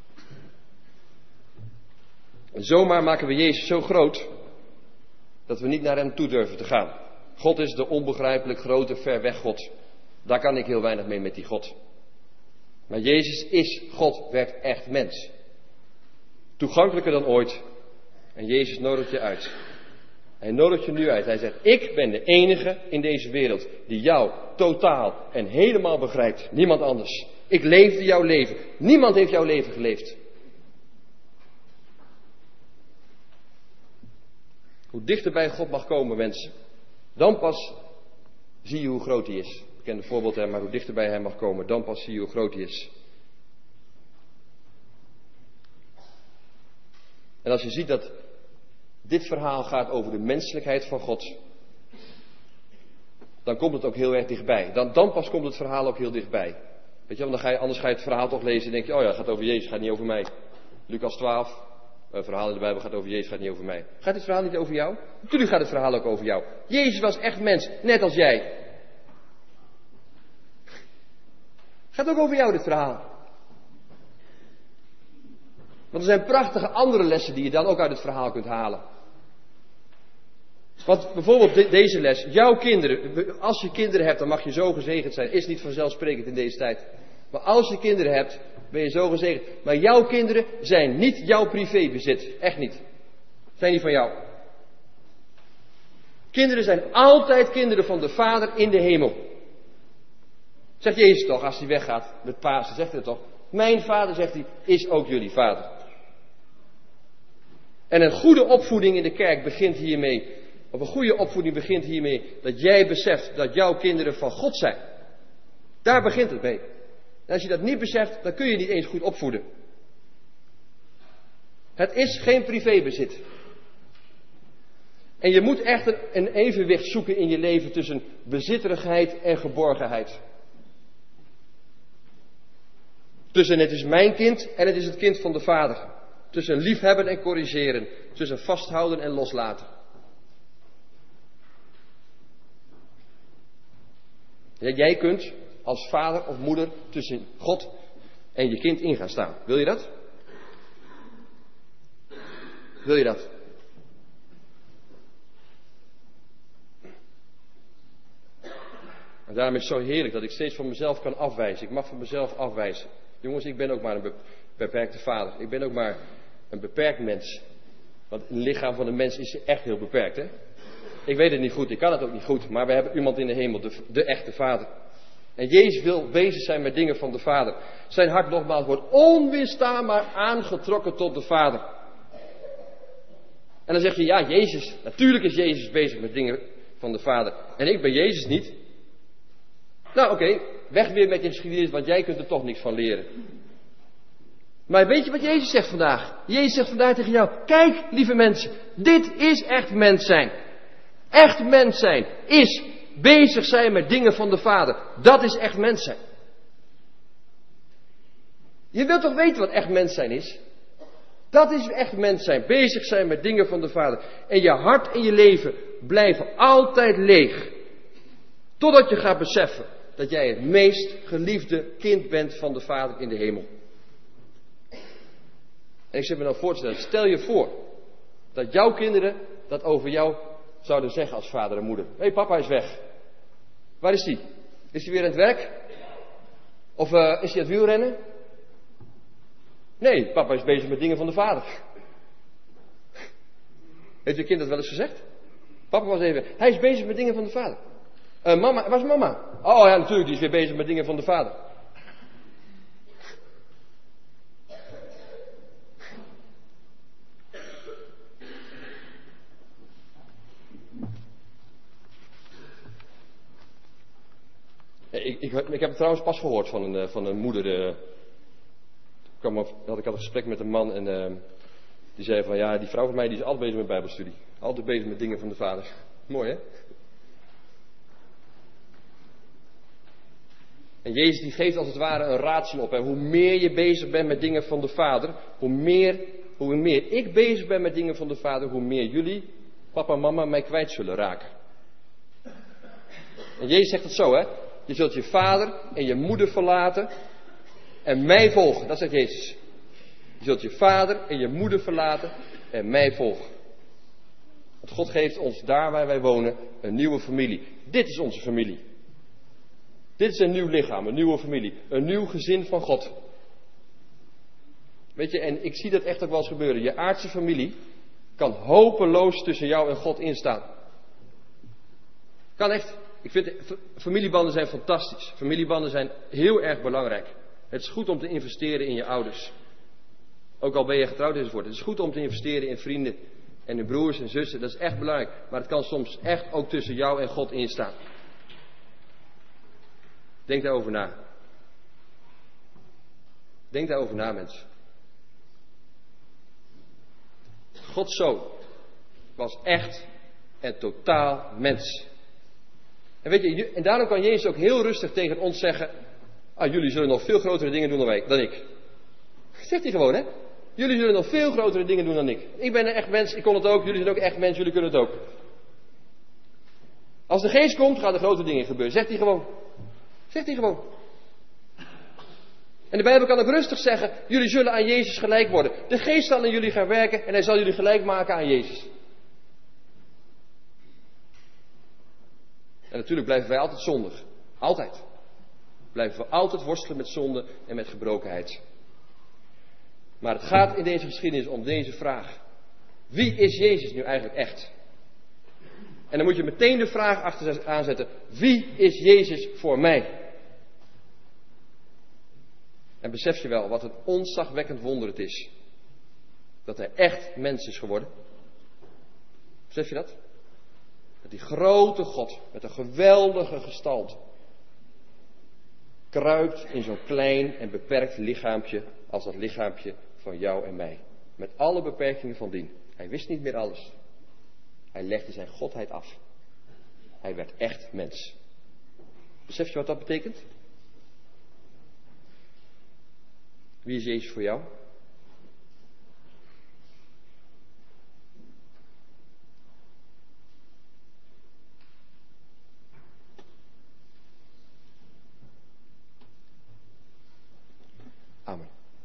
En zomaar maken we Jezus zo groot, dat we niet naar hem toe durven te gaan. God is de onbegrijpelijk grote, ver weg God. Daar kan ik heel weinig mee met die God. Maar Jezus is God, werd echt mens. Toegankelijker dan ooit. En Jezus nodigt je uit. Hij nodigt je nu uit. Hij zegt, ik ben de enige in deze wereld die jou totaal en helemaal begrijpt. Niemand anders. Ik leefde jouw leven. Niemand heeft jouw leven geleefd. Hoe dichter bij God mag komen, mensen. Dan pas zie je hoe groot hij is. Ik ken het voorbeeld, maar hoe dichter bij hem mag komen, dan pas zie je hoe groot hij is. En als je ziet dat dit verhaal gaat over de menselijkheid van God, dan komt het ook heel erg dichtbij. Dan pas komt het verhaal ook heel dichtbij. Weet je, want anders ga je het verhaal toch lezen en denk je, oh ja, het gaat over Jezus, het gaat niet over mij. Lucas 12, een verhaal in de Bijbel gaat over Jezus, het gaat niet over mij. Gaat dit verhaal niet over jou? Natuurlijk gaat het verhaal ook over jou. Jezus was echt mens, net als jij. Gaat ook over jou, dit verhaal. Want er zijn prachtige andere lessen die je dan ook uit het verhaal kunt halen. Want bijvoorbeeld deze les. Jouw kinderen, als je kinderen hebt, dan mag je zo gezegend zijn. Is niet vanzelfsprekend in deze tijd. Maar als je kinderen hebt, ben je zo gezegend. Maar jouw kinderen zijn niet jouw privébezit. Echt niet. Zijn niet van jou. Kinderen zijn altijd kinderen van de Vader in de hemel. Zegt Jezus toch, als hij weggaat met Pasen, zegt hij toch. Mijn vader, zegt hij, is ook jullie vader. En een goede opvoeding in de kerk begint hiermee. Of een goede opvoeding begint hiermee dat jij beseft dat jouw kinderen van God zijn. Daar begint het mee. En als je dat niet beseft, dan kun je niet eens goed opvoeden. Het is geen privébezit. En je moet echt een evenwicht zoeken in je leven tussen bezitterigheid en geborgenheid. Tussen het is mijn kind en het is het kind van de Vader. Tussen liefhebben en corrigeren. Tussen vasthouden en loslaten. Ja, jij kunt als vader of moeder tussen God en je kind in gaan staan. Wil je dat? Wil je dat? En daarom is het zo heerlijk dat ik steeds van mezelf kan afwijzen. Ik mag van mezelf afwijzen. Jongens, ik ben ook maar een beperkte vader. Ik ben ook maar een beperkt mens. Want het lichaam van een mens is echt heel beperkt, hè? Ik weet het niet goed, ik kan het ook niet goed. Maar we hebben iemand in de hemel, de echte vader. En Jezus wil bezig zijn met dingen van de Vader. Zijn hart nogmaals wordt onweerstaanbaar aangetrokken tot de Vader. En dan zeg je, ja, Jezus. Natuurlijk is Jezus bezig met dingen van de Vader. En ik ben Jezus niet. Nou oké, weg weer met je geschiedenis, want jij kunt er toch niks van leren. Maar weet je wat Jezus zegt vandaag? Jezus zegt vandaag tegen jou, kijk lieve mensen, dit is echt mens zijn. Echt mens zijn is bezig zijn met dingen van de Vader. Dat is echt mens zijn. Je wilt toch weten wat echt mens zijn is? Dat is echt mens zijn. Bezig zijn met dingen van de Vader. En je hart en je leven blijven altijd leeg. Totdat je gaat beseffen dat jij het meest geliefde kind bent van de Vader in de hemel. En ik zit me dan voor te stellen, stel je voor dat jouw kinderen dat over jou zouden zeggen als vader en moeder. Hé, papa is weg. Waar is die? Is hij weer aan het werk? Of is hij aan het wielrennen? Nee, papa is bezig met dingen van de Vader. Heeft je kind dat wel eens gezegd? Papa was even, hij is bezig met dingen van de Vader. Mama, waar is mama? Oh ja, natuurlijk, die is weer bezig met dingen van de Vader. Ik heb het trouwens pas gehoord van een moeder. Had ik een gesprek met een man en die zei van ja, die vrouw van mij die is altijd bezig met bijbelstudie. Altijd bezig met dingen van de Vader. Mooi hè? En Jezus die geeft als het ware een raadsel op. En hoe meer je bezig bent met dingen van de Vader, hoe meer ik bezig ben met dingen van de Vader, hoe meer jullie, papa en mama, mij kwijt zullen raken. En Jezus zegt het zo hè. Je zult je vader en je moeder verlaten en mij volgen. Dat zegt Jezus. Je zult je vader en je moeder verlaten en mij volgen. Want God geeft ons daar waar wij wonen een nieuwe familie. Dit is onze familie. Dit is een nieuw lichaam, een nieuwe familie. Een nieuw gezin van God. Weet je, en ik zie dat echt ook wel eens gebeuren. Je aardse familie kan hopeloos tussen jou en God instaan. Kan echt. Ik vind familiebanden zijn fantastisch. Familiebanden zijn heel erg belangrijk. Het is goed om te investeren in je ouders. Ook al ben je getrouwd enzovoort. Het is goed om te investeren in vrienden en in broers en zussen. Dat is echt belangrijk. Maar het kan soms echt ook tussen jou en God instaan. Denk daarover na. Denk daarover na, mensen. Gods Zoon was echt en totaal mens. En weet je, en daarom kan Jezus ook heel rustig tegen ons zeggen, jullie zullen nog veel grotere dingen doen dan ik. Zegt hij gewoon, hè? Jullie zullen nog veel grotere dingen doen dan ik. Ik ben een echt mens, ik kon het ook, jullie zijn ook echt mens, jullie kunnen het ook. Als de geest komt, gaan er grote dingen gebeuren. Zegt hij gewoon. Zegt hij gewoon. En de Bijbel kan ook rustig zeggen, jullie zullen aan Jezus gelijk worden. De geest zal aan jullie gaan werken en hij zal jullie gelijk maken aan Jezus. En natuurlijk blijven wij altijd zondig. Altijd. Blijven we altijd worstelen met zonde en met gebrokenheid. Maar het gaat in deze geschiedenis om deze vraag. Wie is Jezus nu eigenlijk echt? En dan moet je meteen de vraag achter aanzetten. Wie is Jezus voor mij? En besef je wel wat een ontzagwekkend wonder het is. Dat hij echt mens is geworden. Besef je dat? Dat die grote God met een geweldige gestalte kruipt in zo'n klein en beperkt lichaampje als dat lichaampje van jou en mij. Met alle beperkingen van dien. Hij wist niet meer alles. Hij legde zijn godheid af. Hij werd echt mens. Besef je wat dat betekent? Wie is Jezus voor jou? Amen.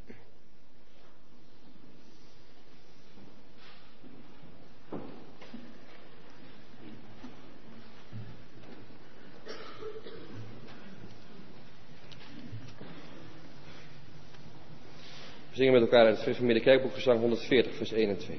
We zingen met elkaar uit het Gereformeerde Kerkboek gezang 140, vers 1 en 2.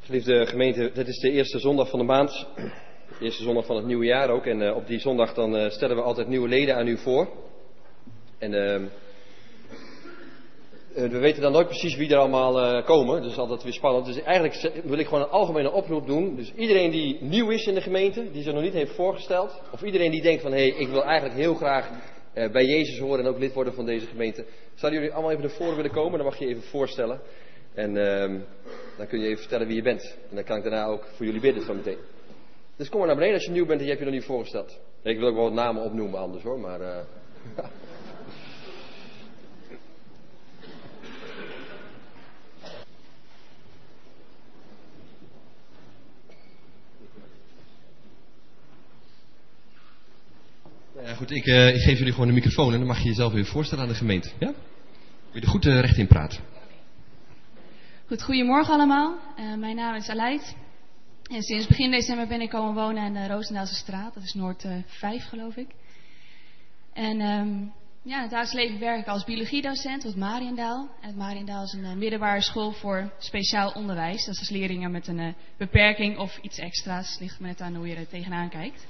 Geliefde gemeente, dit is de eerste zondag van de maand. De eerste zondag van het nieuwe jaar ook. En op die zondag dan stellen we altijd nieuwe leden aan u voor. En we weten dan nooit precies wie er allemaal komen. Dus altijd weer spannend. Dus eigenlijk wil ik gewoon een algemene oproep doen. Dus iedereen die nieuw is in de gemeente, die zich nog niet heeft voorgesteld. Of iedereen die denkt van, hé, ik wil eigenlijk heel graag bij Jezus horen en ook lid worden van deze gemeente. Zouden jullie allemaal even naar voren willen komen? Dan mag je je even voorstellen. En dan kun je even vertellen wie je bent. En dan kan ik daarna ook voor jullie bidden zo meteen. Dus kom maar naar beneden als je nieuw bent en je hebt je nog niet voorgesteld. Ik wil ook wel wat namen opnoemen anders hoor, maar... Ja, goed, ik geef jullie gewoon de microfoon en dan mag je jezelf weer voorstellen aan de gemeente. Ja? Wil je er goed recht in praten? Goed, goedemorgen allemaal. Mijn naam is Aleid. En sinds begin december ben ik komen wonen in de Roosendaalse straat. Dat is Noord 5 geloof ik. En in het dagelijks leven werk ik als biologiedocent op het Mariëndaal. En het Mariëndaal is een middelbare school voor speciaal onderwijs. Dat is dus leerlingen met een beperking of iets extra's. Ligt maar net aan hoe je er tegenaan kijkt.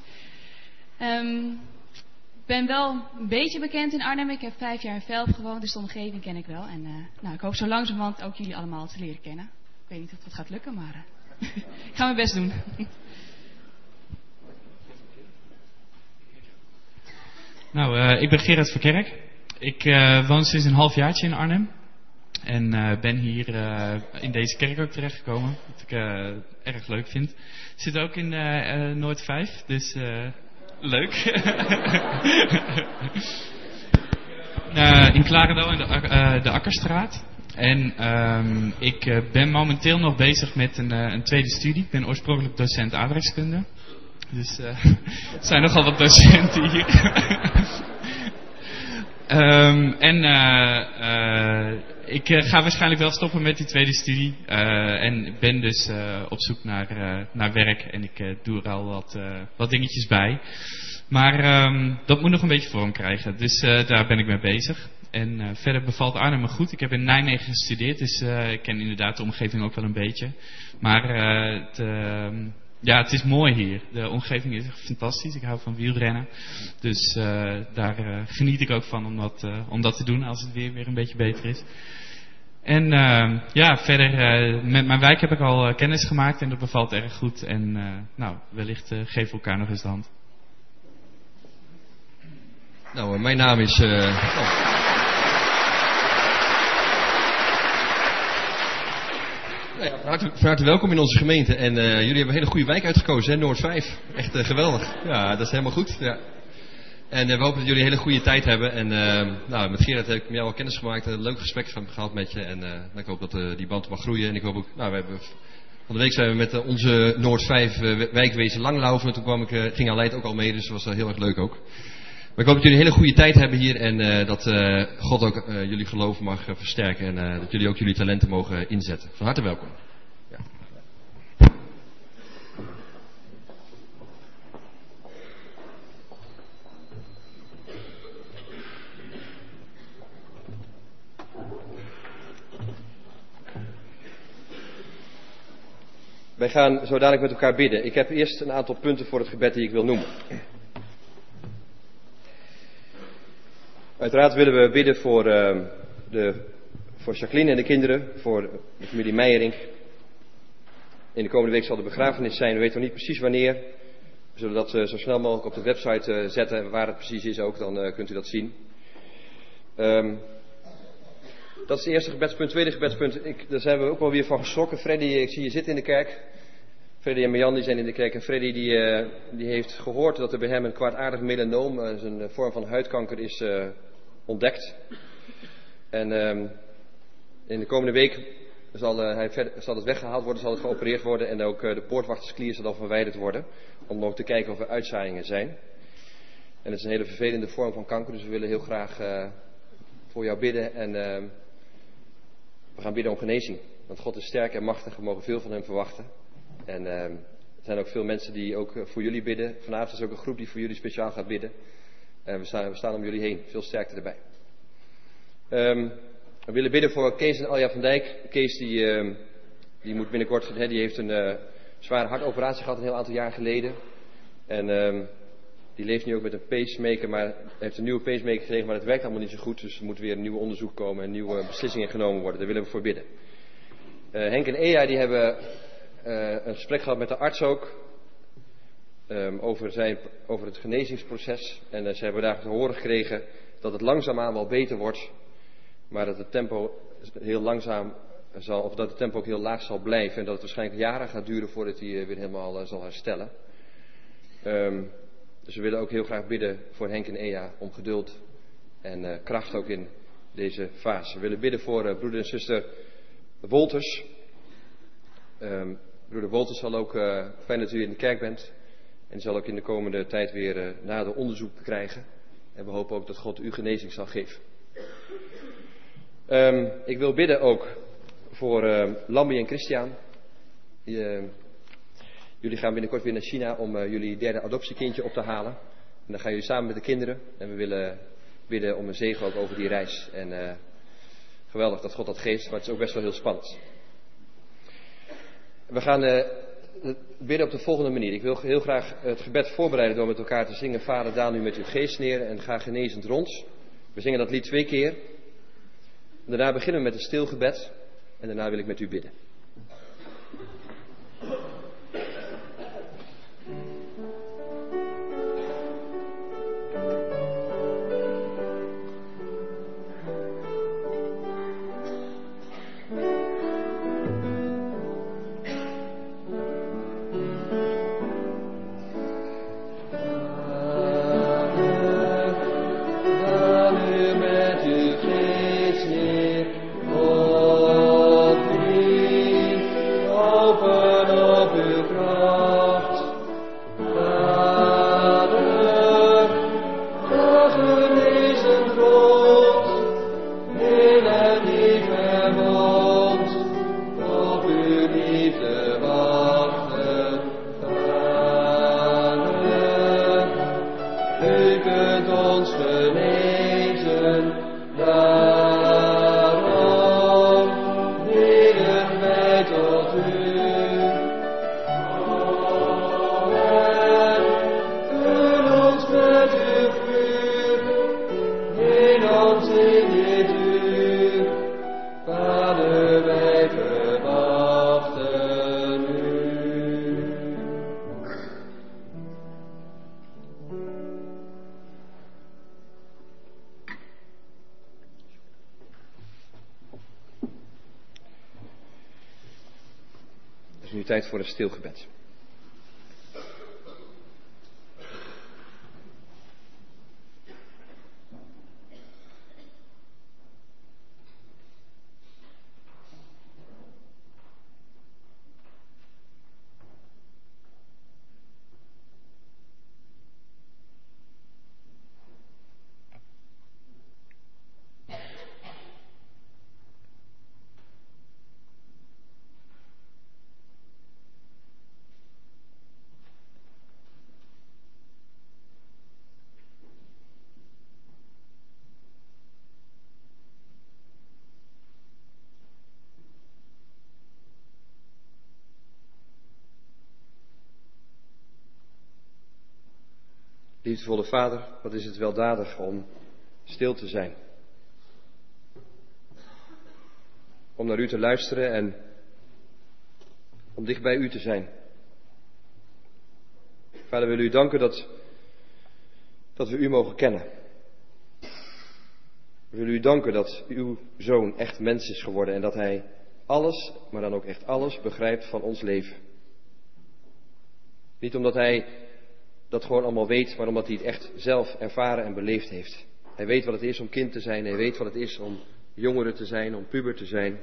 Ik ben wel een beetje bekend in Arnhem. Ik heb 5 jaar in Velp gewoond, dus de omgeving ken ik wel. En ik hoop zo langzamerhand ook jullie allemaal te leren kennen. Ik weet niet of dat gaat lukken, maar ik ga mijn best doen. Nou, ik ben Gerard Verkerk. Ik woon sinds een halfjaartje in Arnhem. En ben hier in deze kerk ook terechtgekomen. Wat ik erg leuk vind. Ik zit ook in Noord 5, dus... leuk. In Klarendal in de Akkerstraat. En ik ben momenteel nog bezig met een tweede studie. Ik ben oorspronkelijk docent aardrijkskunde. Dus er zijn nogal wat docenten hier. Ik ga waarschijnlijk wel stoppen met die tweede studie. En ben dus op zoek naar werk. En ik doe er al wat dingetjes bij. Maar dat moet nog een beetje vorm krijgen. Dus daar ben ik mee bezig. En verder bevalt Arnhem me goed. Ik heb in Nijmegen gestudeerd. Dus ik ken inderdaad de omgeving ook wel een beetje. Maar het is mooi hier. De omgeving is echt fantastisch. Ik hou van wielrennen. Dus daar geniet ik ook van om dat te doen als het weer een beetje beter is. En verder met mijn wijk heb ik al kennis gemaakt en dat bevalt erg goed. En wellicht geven we elkaar nog eens de hand. Nou, mijn naam is... Van harte welkom in onze gemeente. En jullie hebben een hele goede wijk uitgekozen, hè? Noord 5. Echt geweldig. Ja, dat is helemaal goed. Ja. En we hopen dat jullie een hele goede tijd hebben. En met Gerard heb ik met jou al kennis gemaakt. Een leuk gesprek gehad met je. En ik hoop dat die band mag groeien. En ik hoop ook... van de week zijn we met onze Noord 5 wijkwezen langlaufen. Toen ging Aleid ook al mee. Dus dat was heel erg leuk ook. Maar ik hoop dat jullie een hele goede tijd hebben hier. En dat God ook jullie geloof mag versterken. En dat jullie ook jullie talenten mogen inzetten. Van harte welkom. Ja. Wij gaan zo dadelijk met elkaar bidden. Ik heb eerst een aantal punten voor het gebed die ik wil noemen. Uiteraard willen we bidden voor Jacqueline en de kinderen, voor de familie Meijering. In de komende week zal de begrafenis zijn, we weten nog niet precies wanneer. We zullen dat zo snel mogelijk op de website zetten, waar het precies is ook, dan kunt u dat zien. Dat is het eerste gebedspunt. Tweede gebedspunt, daar zijn we ook wel weer van geschrokken. Freddy, ik zie je zitten in de kerk. Freddy en Marjan die zijn in de kerk. En Freddy die heeft gehoord dat er bij hem een kwaadaardig melanoom, een vorm van huidkanker, is ontdekt. En in de komende week zal het weggehaald worden, zal het geopereerd worden. En ook de poortwachtersklier zal dan verwijderd worden. Om nog te kijken of er uitzaaiingen zijn. En het is een hele vervelende vorm van kanker. Dus we willen heel graag voor jou bidden. En we gaan bidden om genezing. Want God is sterk en machtig. We mogen veel van hem verwachten. En er zijn ook veel mensen die ook voor jullie bidden. Vanavond is ook een groep die voor jullie speciaal gaat bidden. En we staan om jullie heen. Veel sterkte erbij. We willen bidden voor Kees en Alja van Dijk. Kees die Die moet binnenkort, die heeft een zware hartoperatie gehad een heel aantal jaar geleden. En die leeft nu ook met een pacemaker, maar hij heeft een nieuwe pacemaker gekregen, maar het werkt allemaal niet zo goed. Dus er moet weer een nieuw onderzoek komen en nieuwe beslissingen genomen worden. Daar willen we voor bidden. Henk en Ea die hebben een gesprek gehad met de arts ook. Over het genezingsproces. En ze hebben daar te horen gekregen dat het langzaamaan wel beter wordt. Maar dat het tempo heel langzaam zal, of dat het tempo ook heel laag zal blijven. En dat het waarschijnlijk jaren gaat duren voordat hij weer helemaal zal herstellen. Dus we willen ook heel graag bidden voor Henk en Ea om geduld en kracht ook in deze fase. We willen bidden voor broeder en zuster Wolters. Broeder Wolters zal ook, fijn dat u in de kerk bent. En zal ook in de komende tijd weer nader onderzoek krijgen. En we hopen ook dat God u genezing zal geven. Ik wil bidden ook voor Lambi en Christian. Jullie gaan binnenkort weer naar China om jullie derde adoptiekindje op te halen. En dan gaan jullie samen met de kinderen. En we willen bidden om een zegen ook over die reis. En geweldig dat God dat geeft, maar het is ook best wel heel spannend. We gaan bidden op de volgende manier. Ik wil heel graag het gebed voorbereiden door met elkaar te zingen. Vader, daal nu met uw geest neer en ga genezend rond. We zingen dat lied 2 keer. Daarna beginnen we met een stil gebed. En daarna wil ik met u bidden. Tijd voor een stil gebed. Liefdevolle Vader, wat is het weldadig om stil te zijn. Om naar u te luisteren en om dicht bij u te zijn. Vader, we willen u danken dat we u mogen kennen. We willen u danken dat uw zoon echt mens is geworden en dat hij alles, maar dan ook echt alles, begrijpt van ons leven. Niet omdat hij dat gewoon allemaal weet, maar omdat hij het echt zelf ervaren en beleefd heeft. Hij weet wat het is om kind te zijn, hij weet wat het is om jongere te zijn, om puber te zijn,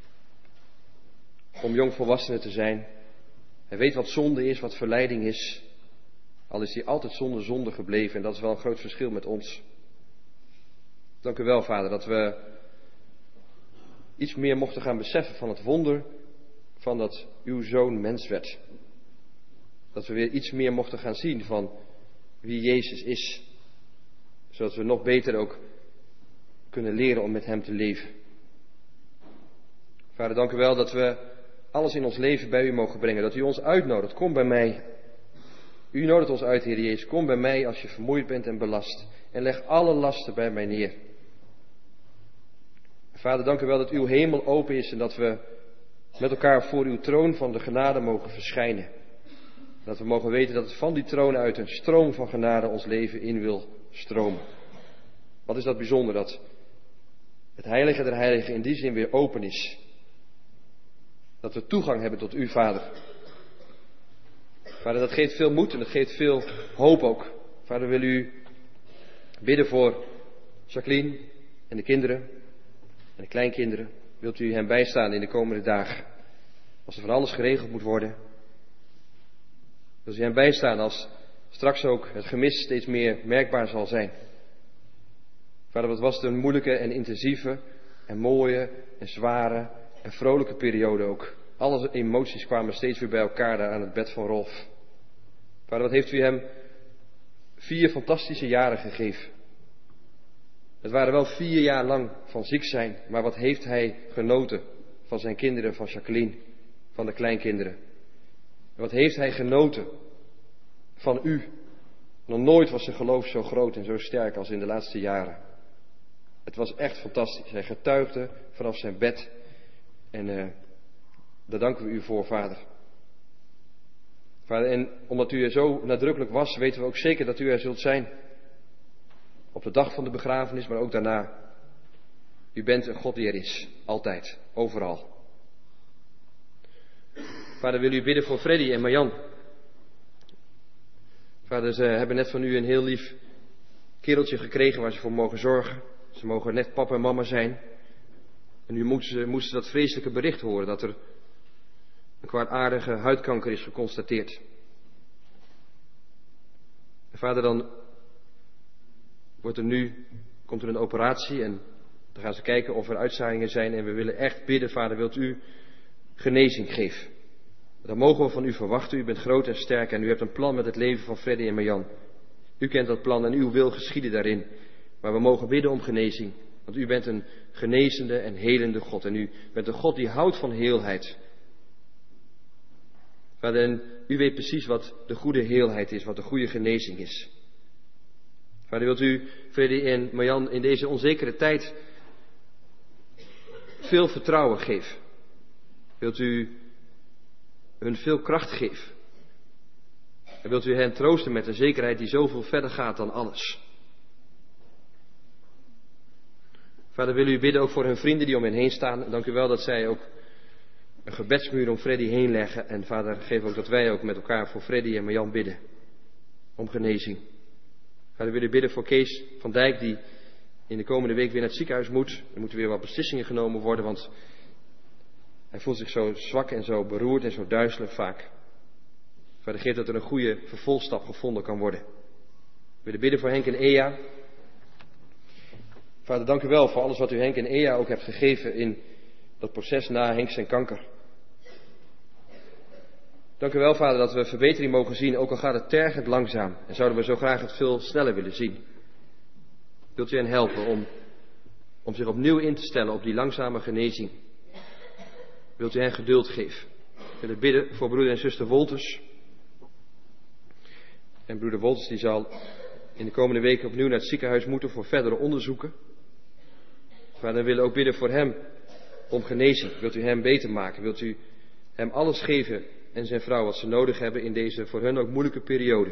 om jongvolwassenen te zijn. Hij weet wat zonde is, wat verleiding is, al is hij altijd zonder zonde gebleven en dat is wel een groot verschil met ons. Dank u wel, Vader, dat we iets meer mochten gaan beseffen van het wonder van dat uw zoon mens werd. Dat we weer iets meer mochten gaan zien van wie Jezus is. Zodat we nog beter ook kunnen leren om met hem te leven. Vader, dank u wel dat we alles in ons leven bij u mogen brengen. Dat u ons uitnodigt. Kom bij mij. U nodigt ons uit, Heer Jezus. Kom bij mij als je vermoeid bent en belast. En leg alle lasten bij mij neer. Vader, dank u wel dat uw hemel open is en dat we met elkaar voor uw troon van de genade mogen verschijnen. Dat we mogen weten dat het van die troon uit een stroom van genade ons leven in wil stromen. Wat is dat bijzonder dat het heilige der heiligen in die zin weer open is. Dat we toegang hebben tot u, Vader. Vader, dat geeft veel moed en dat geeft veel hoop ook. Vader, wil u bidden voor Jacqueline en de kinderen en de kleinkinderen. Wilt u hen bijstaan in de komende dagen? Als er van alles geregeld moet worden. Wilt u hen bijstaan als straks ook het gemis steeds meer merkbaar zal zijn. Vader, wat was het een moeilijke en intensieve en mooie en zware en vrolijke periode ook. Alle emoties kwamen steeds weer bij elkaar daar aan het bed van Rolf. Vader, wat heeft u hem 4 fantastische jaren gegeven. Het waren wel 4 jaar lang van ziek zijn, maar wat heeft hij genoten van zijn kinderen, van Jacqueline, van de kleinkinderen. En wat heeft hij genoten van u. Nog nooit was zijn geloof zo groot en zo sterk als in de laatste jaren. Het was echt fantastisch. Hij getuigde vanaf zijn bed. En daar danken we u voor, Vader. Vader, en omdat u er zo nadrukkelijk was, weten we ook zeker dat u er zult zijn. Op de dag van de begrafenis, maar ook daarna. U bent een God die er is. Altijd. Overal. Vader, wil u bidden voor Freddy en Marjan. Vader, ze hebben net van u een heel lief kereltje gekregen waar ze voor mogen zorgen. Ze mogen net papa en mama zijn. En nu moesten ze dat vreselijke bericht horen dat er een kwaadaardige huidkanker is geconstateerd. En Vader, dan komt er een operatie en dan gaan ze kijken of er uitzaaiingen zijn. En we willen echt bidden, Vader, wilt u genezing geven. Dat mogen we van u verwachten. U bent groot en sterk en u hebt een plan met het leven van Freddy en Marjan. U kent dat plan en uw wil geschieden daarin. Maar we mogen bidden om genezing. Want u bent een genezende en helende God. En u bent een God die houdt van heelheid. Vader, en u weet precies wat de goede heelheid is, wat de goede genezing is. Vader, wilt u Freddy en Marjan in deze onzekere tijd veel vertrouwen geven. Wilt u hun veel kracht geven. En wilt u hen troosten met een zekerheid die zoveel verder gaat dan alles. Vader, wil u bidden ook voor hun vrienden die om hen heen staan. Dank u wel dat zij ook een gebedsmuur om Freddy heen leggen. En Vader, geef ook dat wij ook met elkaar voor Freddy en Marjan bidden. Om genezing. Vader, wil u bidden voor Kees van Dijk die in de komende week weer naar het ziekenhuis moet. Er moeten weer wat beslissingen genomen worden, want hij voelt zich zo zwak en zo beroerd en zo duizelig vaak. Vader, geef dat er een goede vervolgstap gevonden kan worden. We willen bidden voor Henk en Ea. Vader, dank u wel voor alles wat u Henk en Ea ook hebt gegeven in dat proces na Henk zijn kanker. Dank u wel, Vader, dat we verbetering mogen zien, ook al gaat het tergend langzaam. En zouden we zo graag het veel sneller willen zien. Wilt u hen helpen om zich opnieuw in te stellen op die langzame genezing? Wilt u hen geduld geven? We willen bidden voor broeder en zuster Wolters. En broeder Wolters die zal in de komende weken opnieuw naar het ziekenhuis moeten voor verdere onderzoeken. Vader, we willen ook bidden voor hem om genezing. Wilt u hem beter maken? Wilt u hem alles geven en zijn vrouw wat ze nodig hebben in deze voor hen ook moeilijke periode?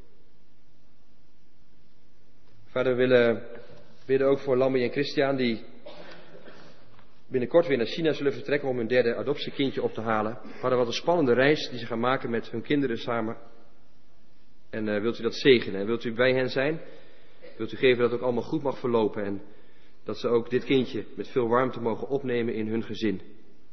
Vader, we willen bidden ook voor Lammy en Christian die binnenkort weer naar China zullen vertrekken om hun 3e adoptiekindje op te halen. Vader, wat een spannende reis die ze gaan maken met hun kinderen samen. En wilt u dat zegenen en wilt u bij hen zijn? Wilt u geven dat het ook allemaal goed mag verlopen en dat ze ook dit kindje met veel warmte mogen opnemen in hun gezin.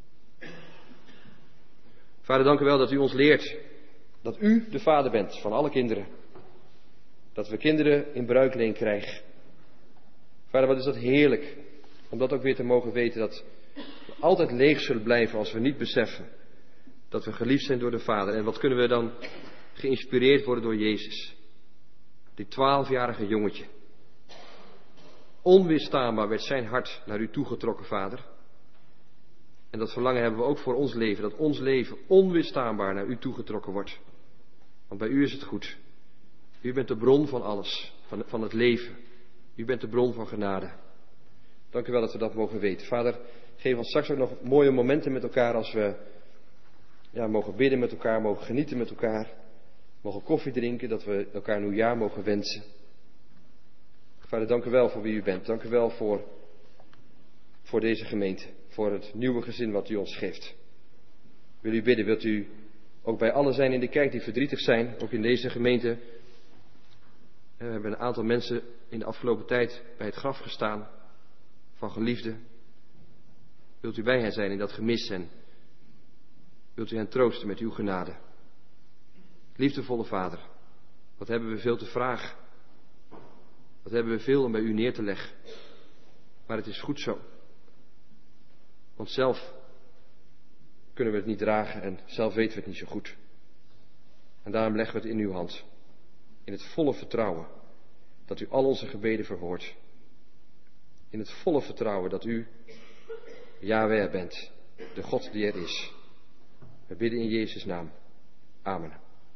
Vader, dank u wel dat u ons leert dat u de vader bent van alle kinderen. Dat we kinderen in bruikleen krijgen. Vader, wat is dat heerlijk om dat ook weer te mogen weten, dat we altijd leeg zullen blijven als we niet beseffen dat we geliefd zijn door de Vader. En wat kunnen we dan geïnspireerd worden door Jezus. Die 12-jarige jongetje. Onweerstaanbaar werd zijn hart naar u toegetrokken, Vader. En dat verlangen hebben we ook voor ons leven. Dat ons leven onweerstaanbaar naar u toegetrokken wordt. Want bij u is het goed. U bent de bron van alles. Van het leven. U bent de bron van genade. Dank u wel dat we dat mogen weten. Vader, geef ons straks ook nog mooie momenten met elkaar als we mogen bidden met elkaar, mogen genieten met elkaar. Mogen koffie drinken, dat we elkaar nieuwjaar mogen wensen. Vader, dank u wel voor wie u bent. Dank u wel voor deze gemeente. Voor het nieuwe gezin wat u ons geeft. Wil u bidden, wilt u ook bij allen zijn in de kerk die verdrietig zijn, ook in deze gemeente. We hebben een aantal mensen in de afgelopen tijd bij het graf gestaan van geliefden. Wilt u bij hen zijn in dat gemis en wilt u hen troosten met uw genade. Liefdevolle Vader, wat hebben we veel te vragen. Wat hebben we veel om bij u neer te leggen. Maar het is goed zo. Want zelf kunnen we het niet dragen en zelf weten we het niet zo goed. En daarom leggen we het in uw hand. In het volle vertrouwen dat u al onze gebeden verhoort. In het volle vertrouwen dat u Yahweh bent, de God die er is. We bidden in Jezus' naam. Amen.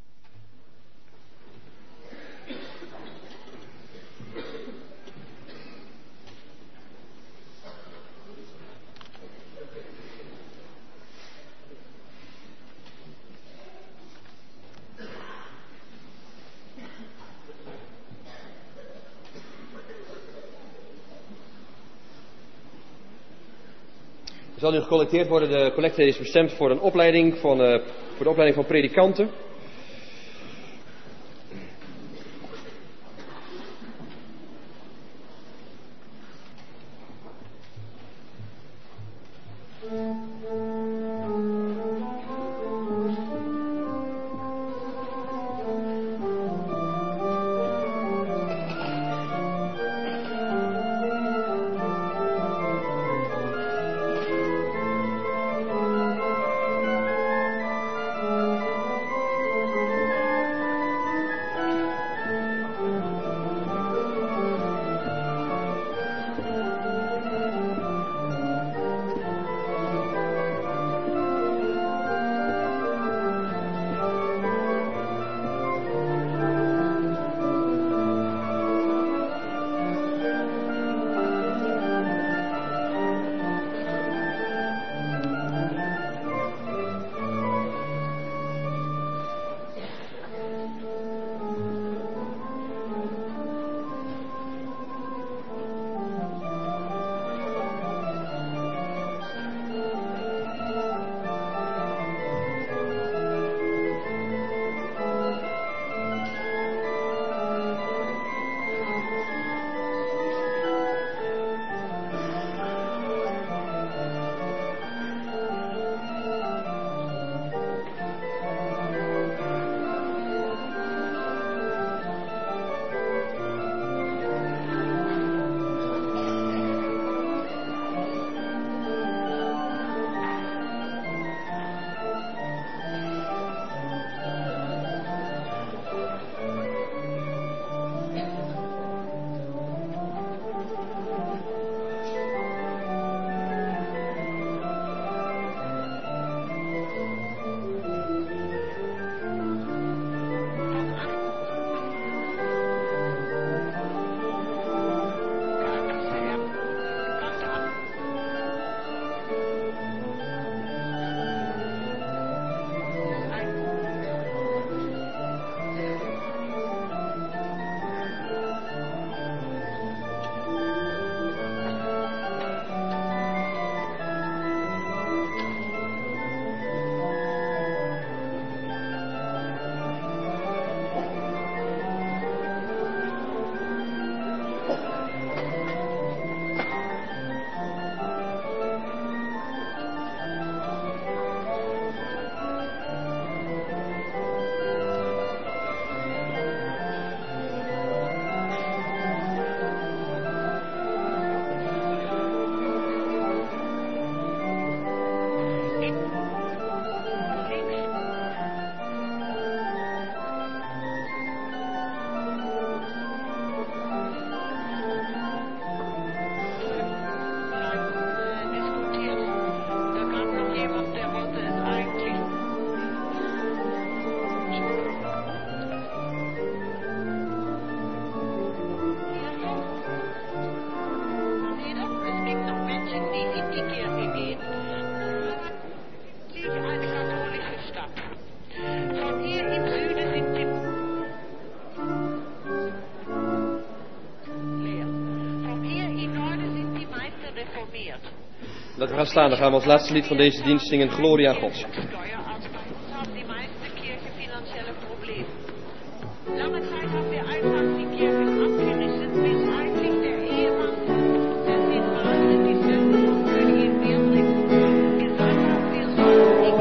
Er zal nu gecollecteerd worden. De collecte is bestemd voor de opleiding van predikanten. We gaan staan, dan gaan we als laatste lied van deze dienst zingen Glorie aan God. Lange Zeit haben wir einfach die Kirche abgerichtet, bis eigentlich der Ehemann, der den Mann in die Sünde von Königin Beatrix gesagt hat, wir sollen die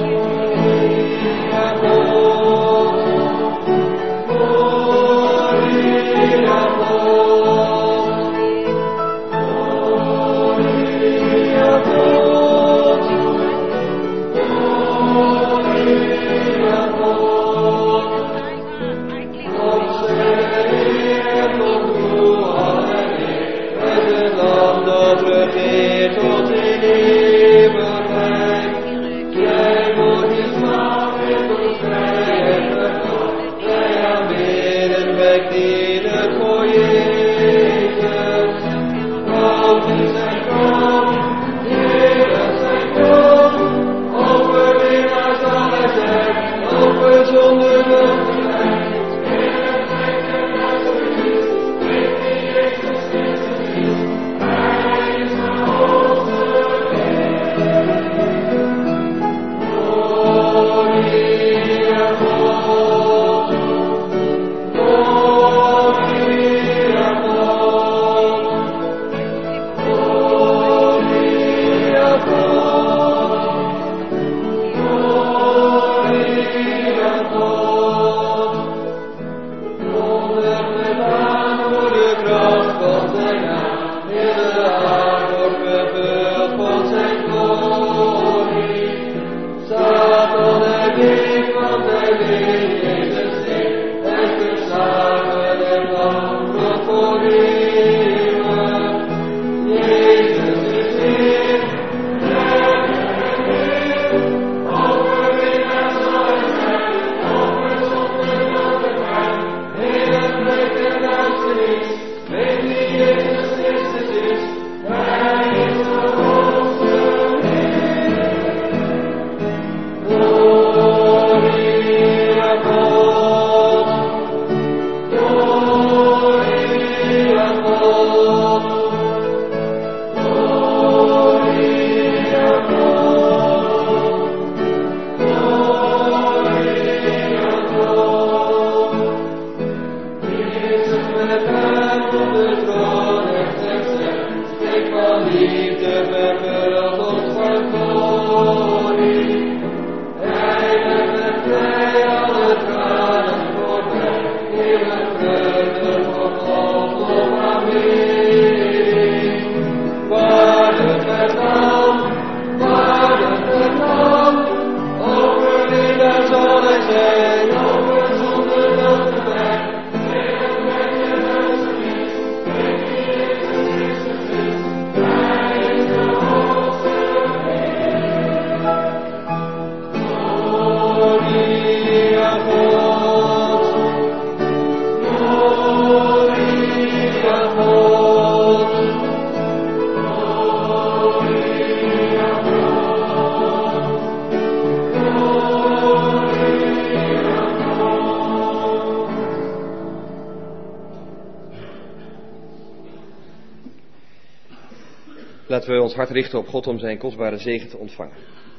Laten we ons hart richten op God om zijn kostbare zegen te ontvangen.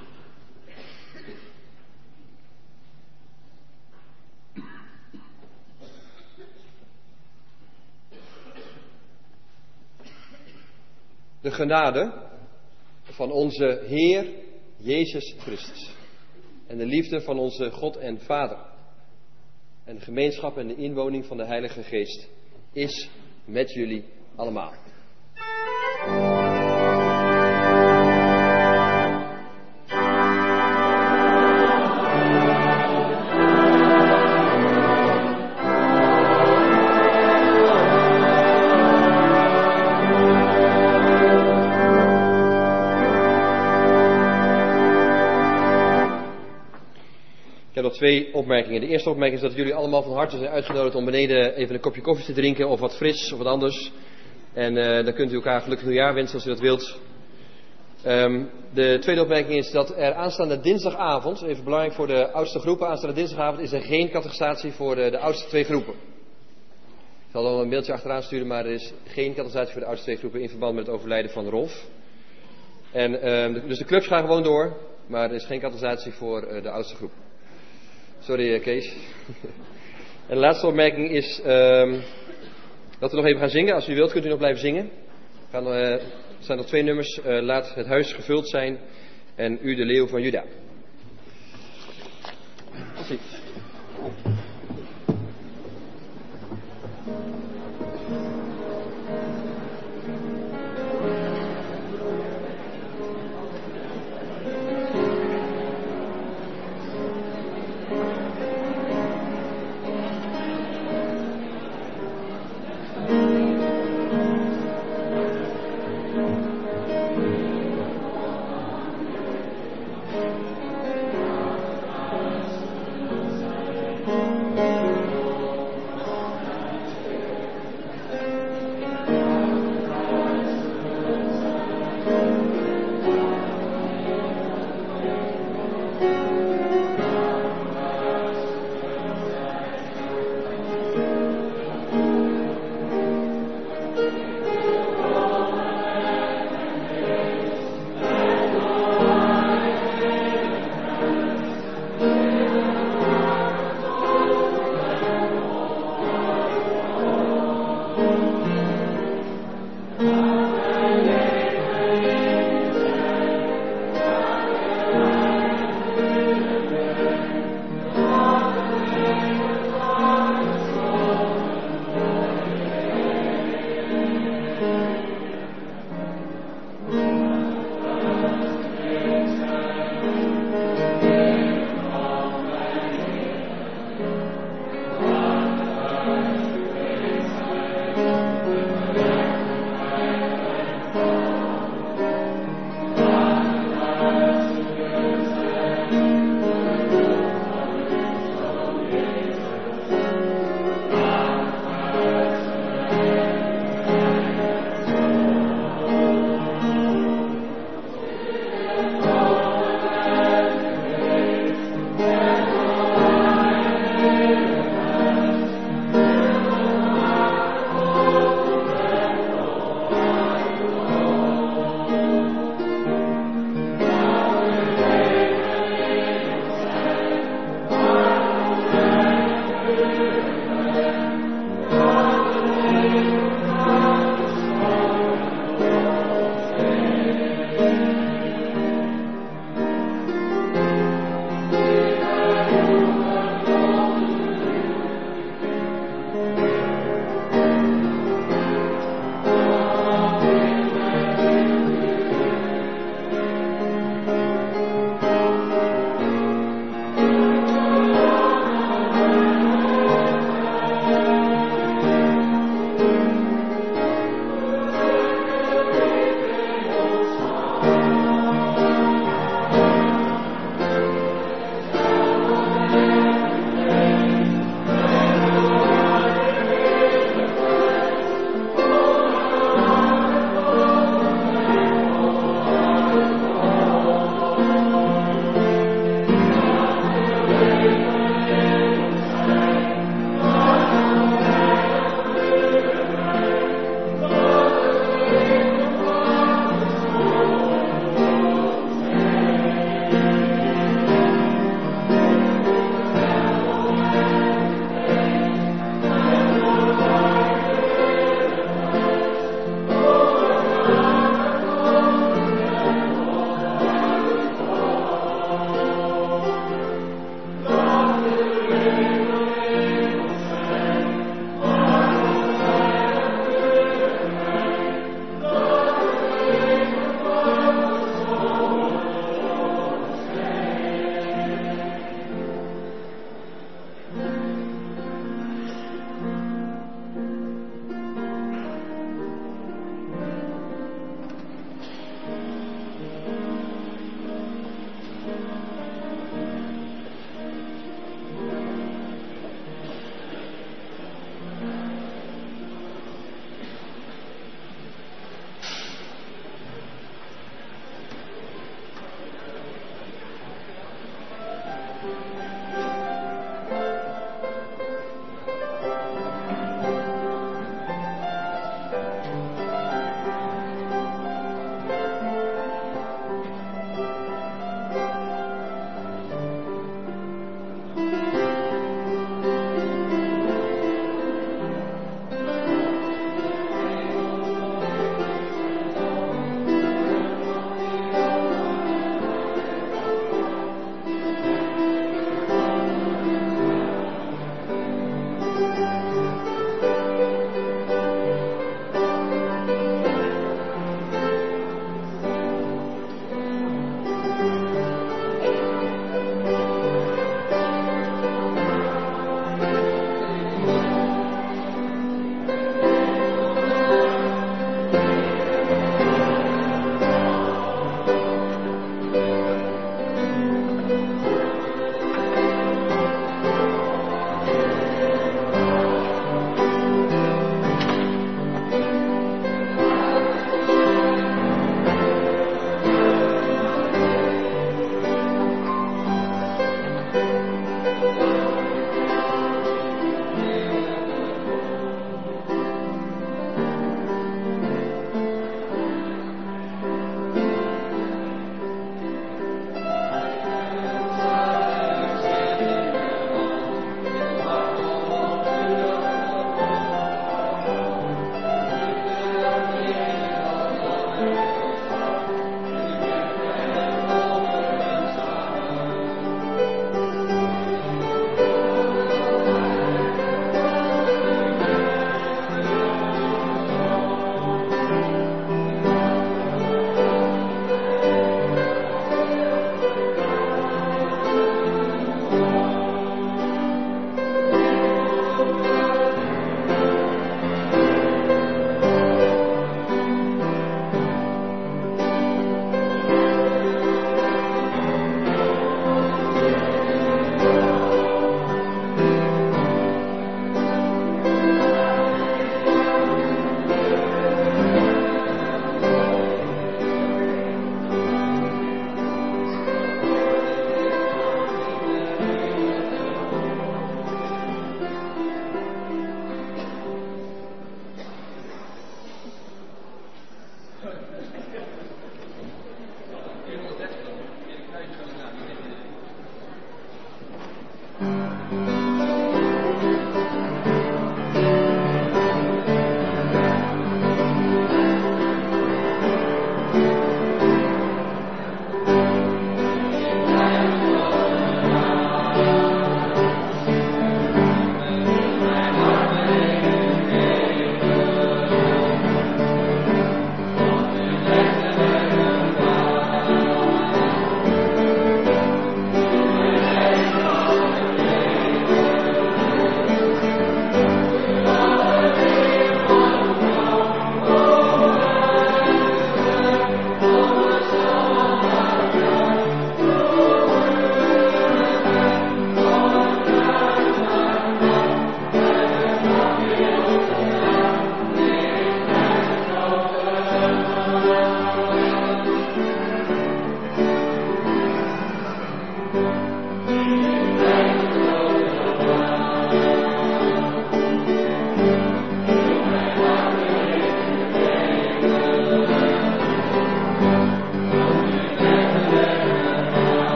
De genade van onze Heer Jezus Christus en de liefde van onze God en Vader en de gemeenschap en de inwoning van de Heilige Geest is met jullie allemaal. Ik heb nog 2 opmerkingen. De eerste opmerking is dat jullie allemaal van harte zijn uitgenodigd om beneden even een kopje koffie te drinken of wat fris of wat anders. En dan kunt u elkaar gelukkig nieuwjaar wensen als u dat wilt. De tweede opmerking is dat er aanstaande dinsdagavond, even belangrijk voor de oudste groepen, aanstaande dinsdagavond is er geen catechisatie voor de oudste 2 groepen. Ik zal dan een mailtje achteraan sturen, maar er is geen catechisatie voor de oudste 2 groepen in verband met het overlijden van Rolf. En dus de clubs gaan gewoon door, maar er is geen categorisatie voor de oudste groep. Sorry Kees. En de laatste opmerking is dat we nog even gaan zingen. Als u wilt kunt u nog blijven zingen. Er staan nog 2 nummers. Laat het huis gevuld zijn en u de leeuw van Juda. Tot ziens.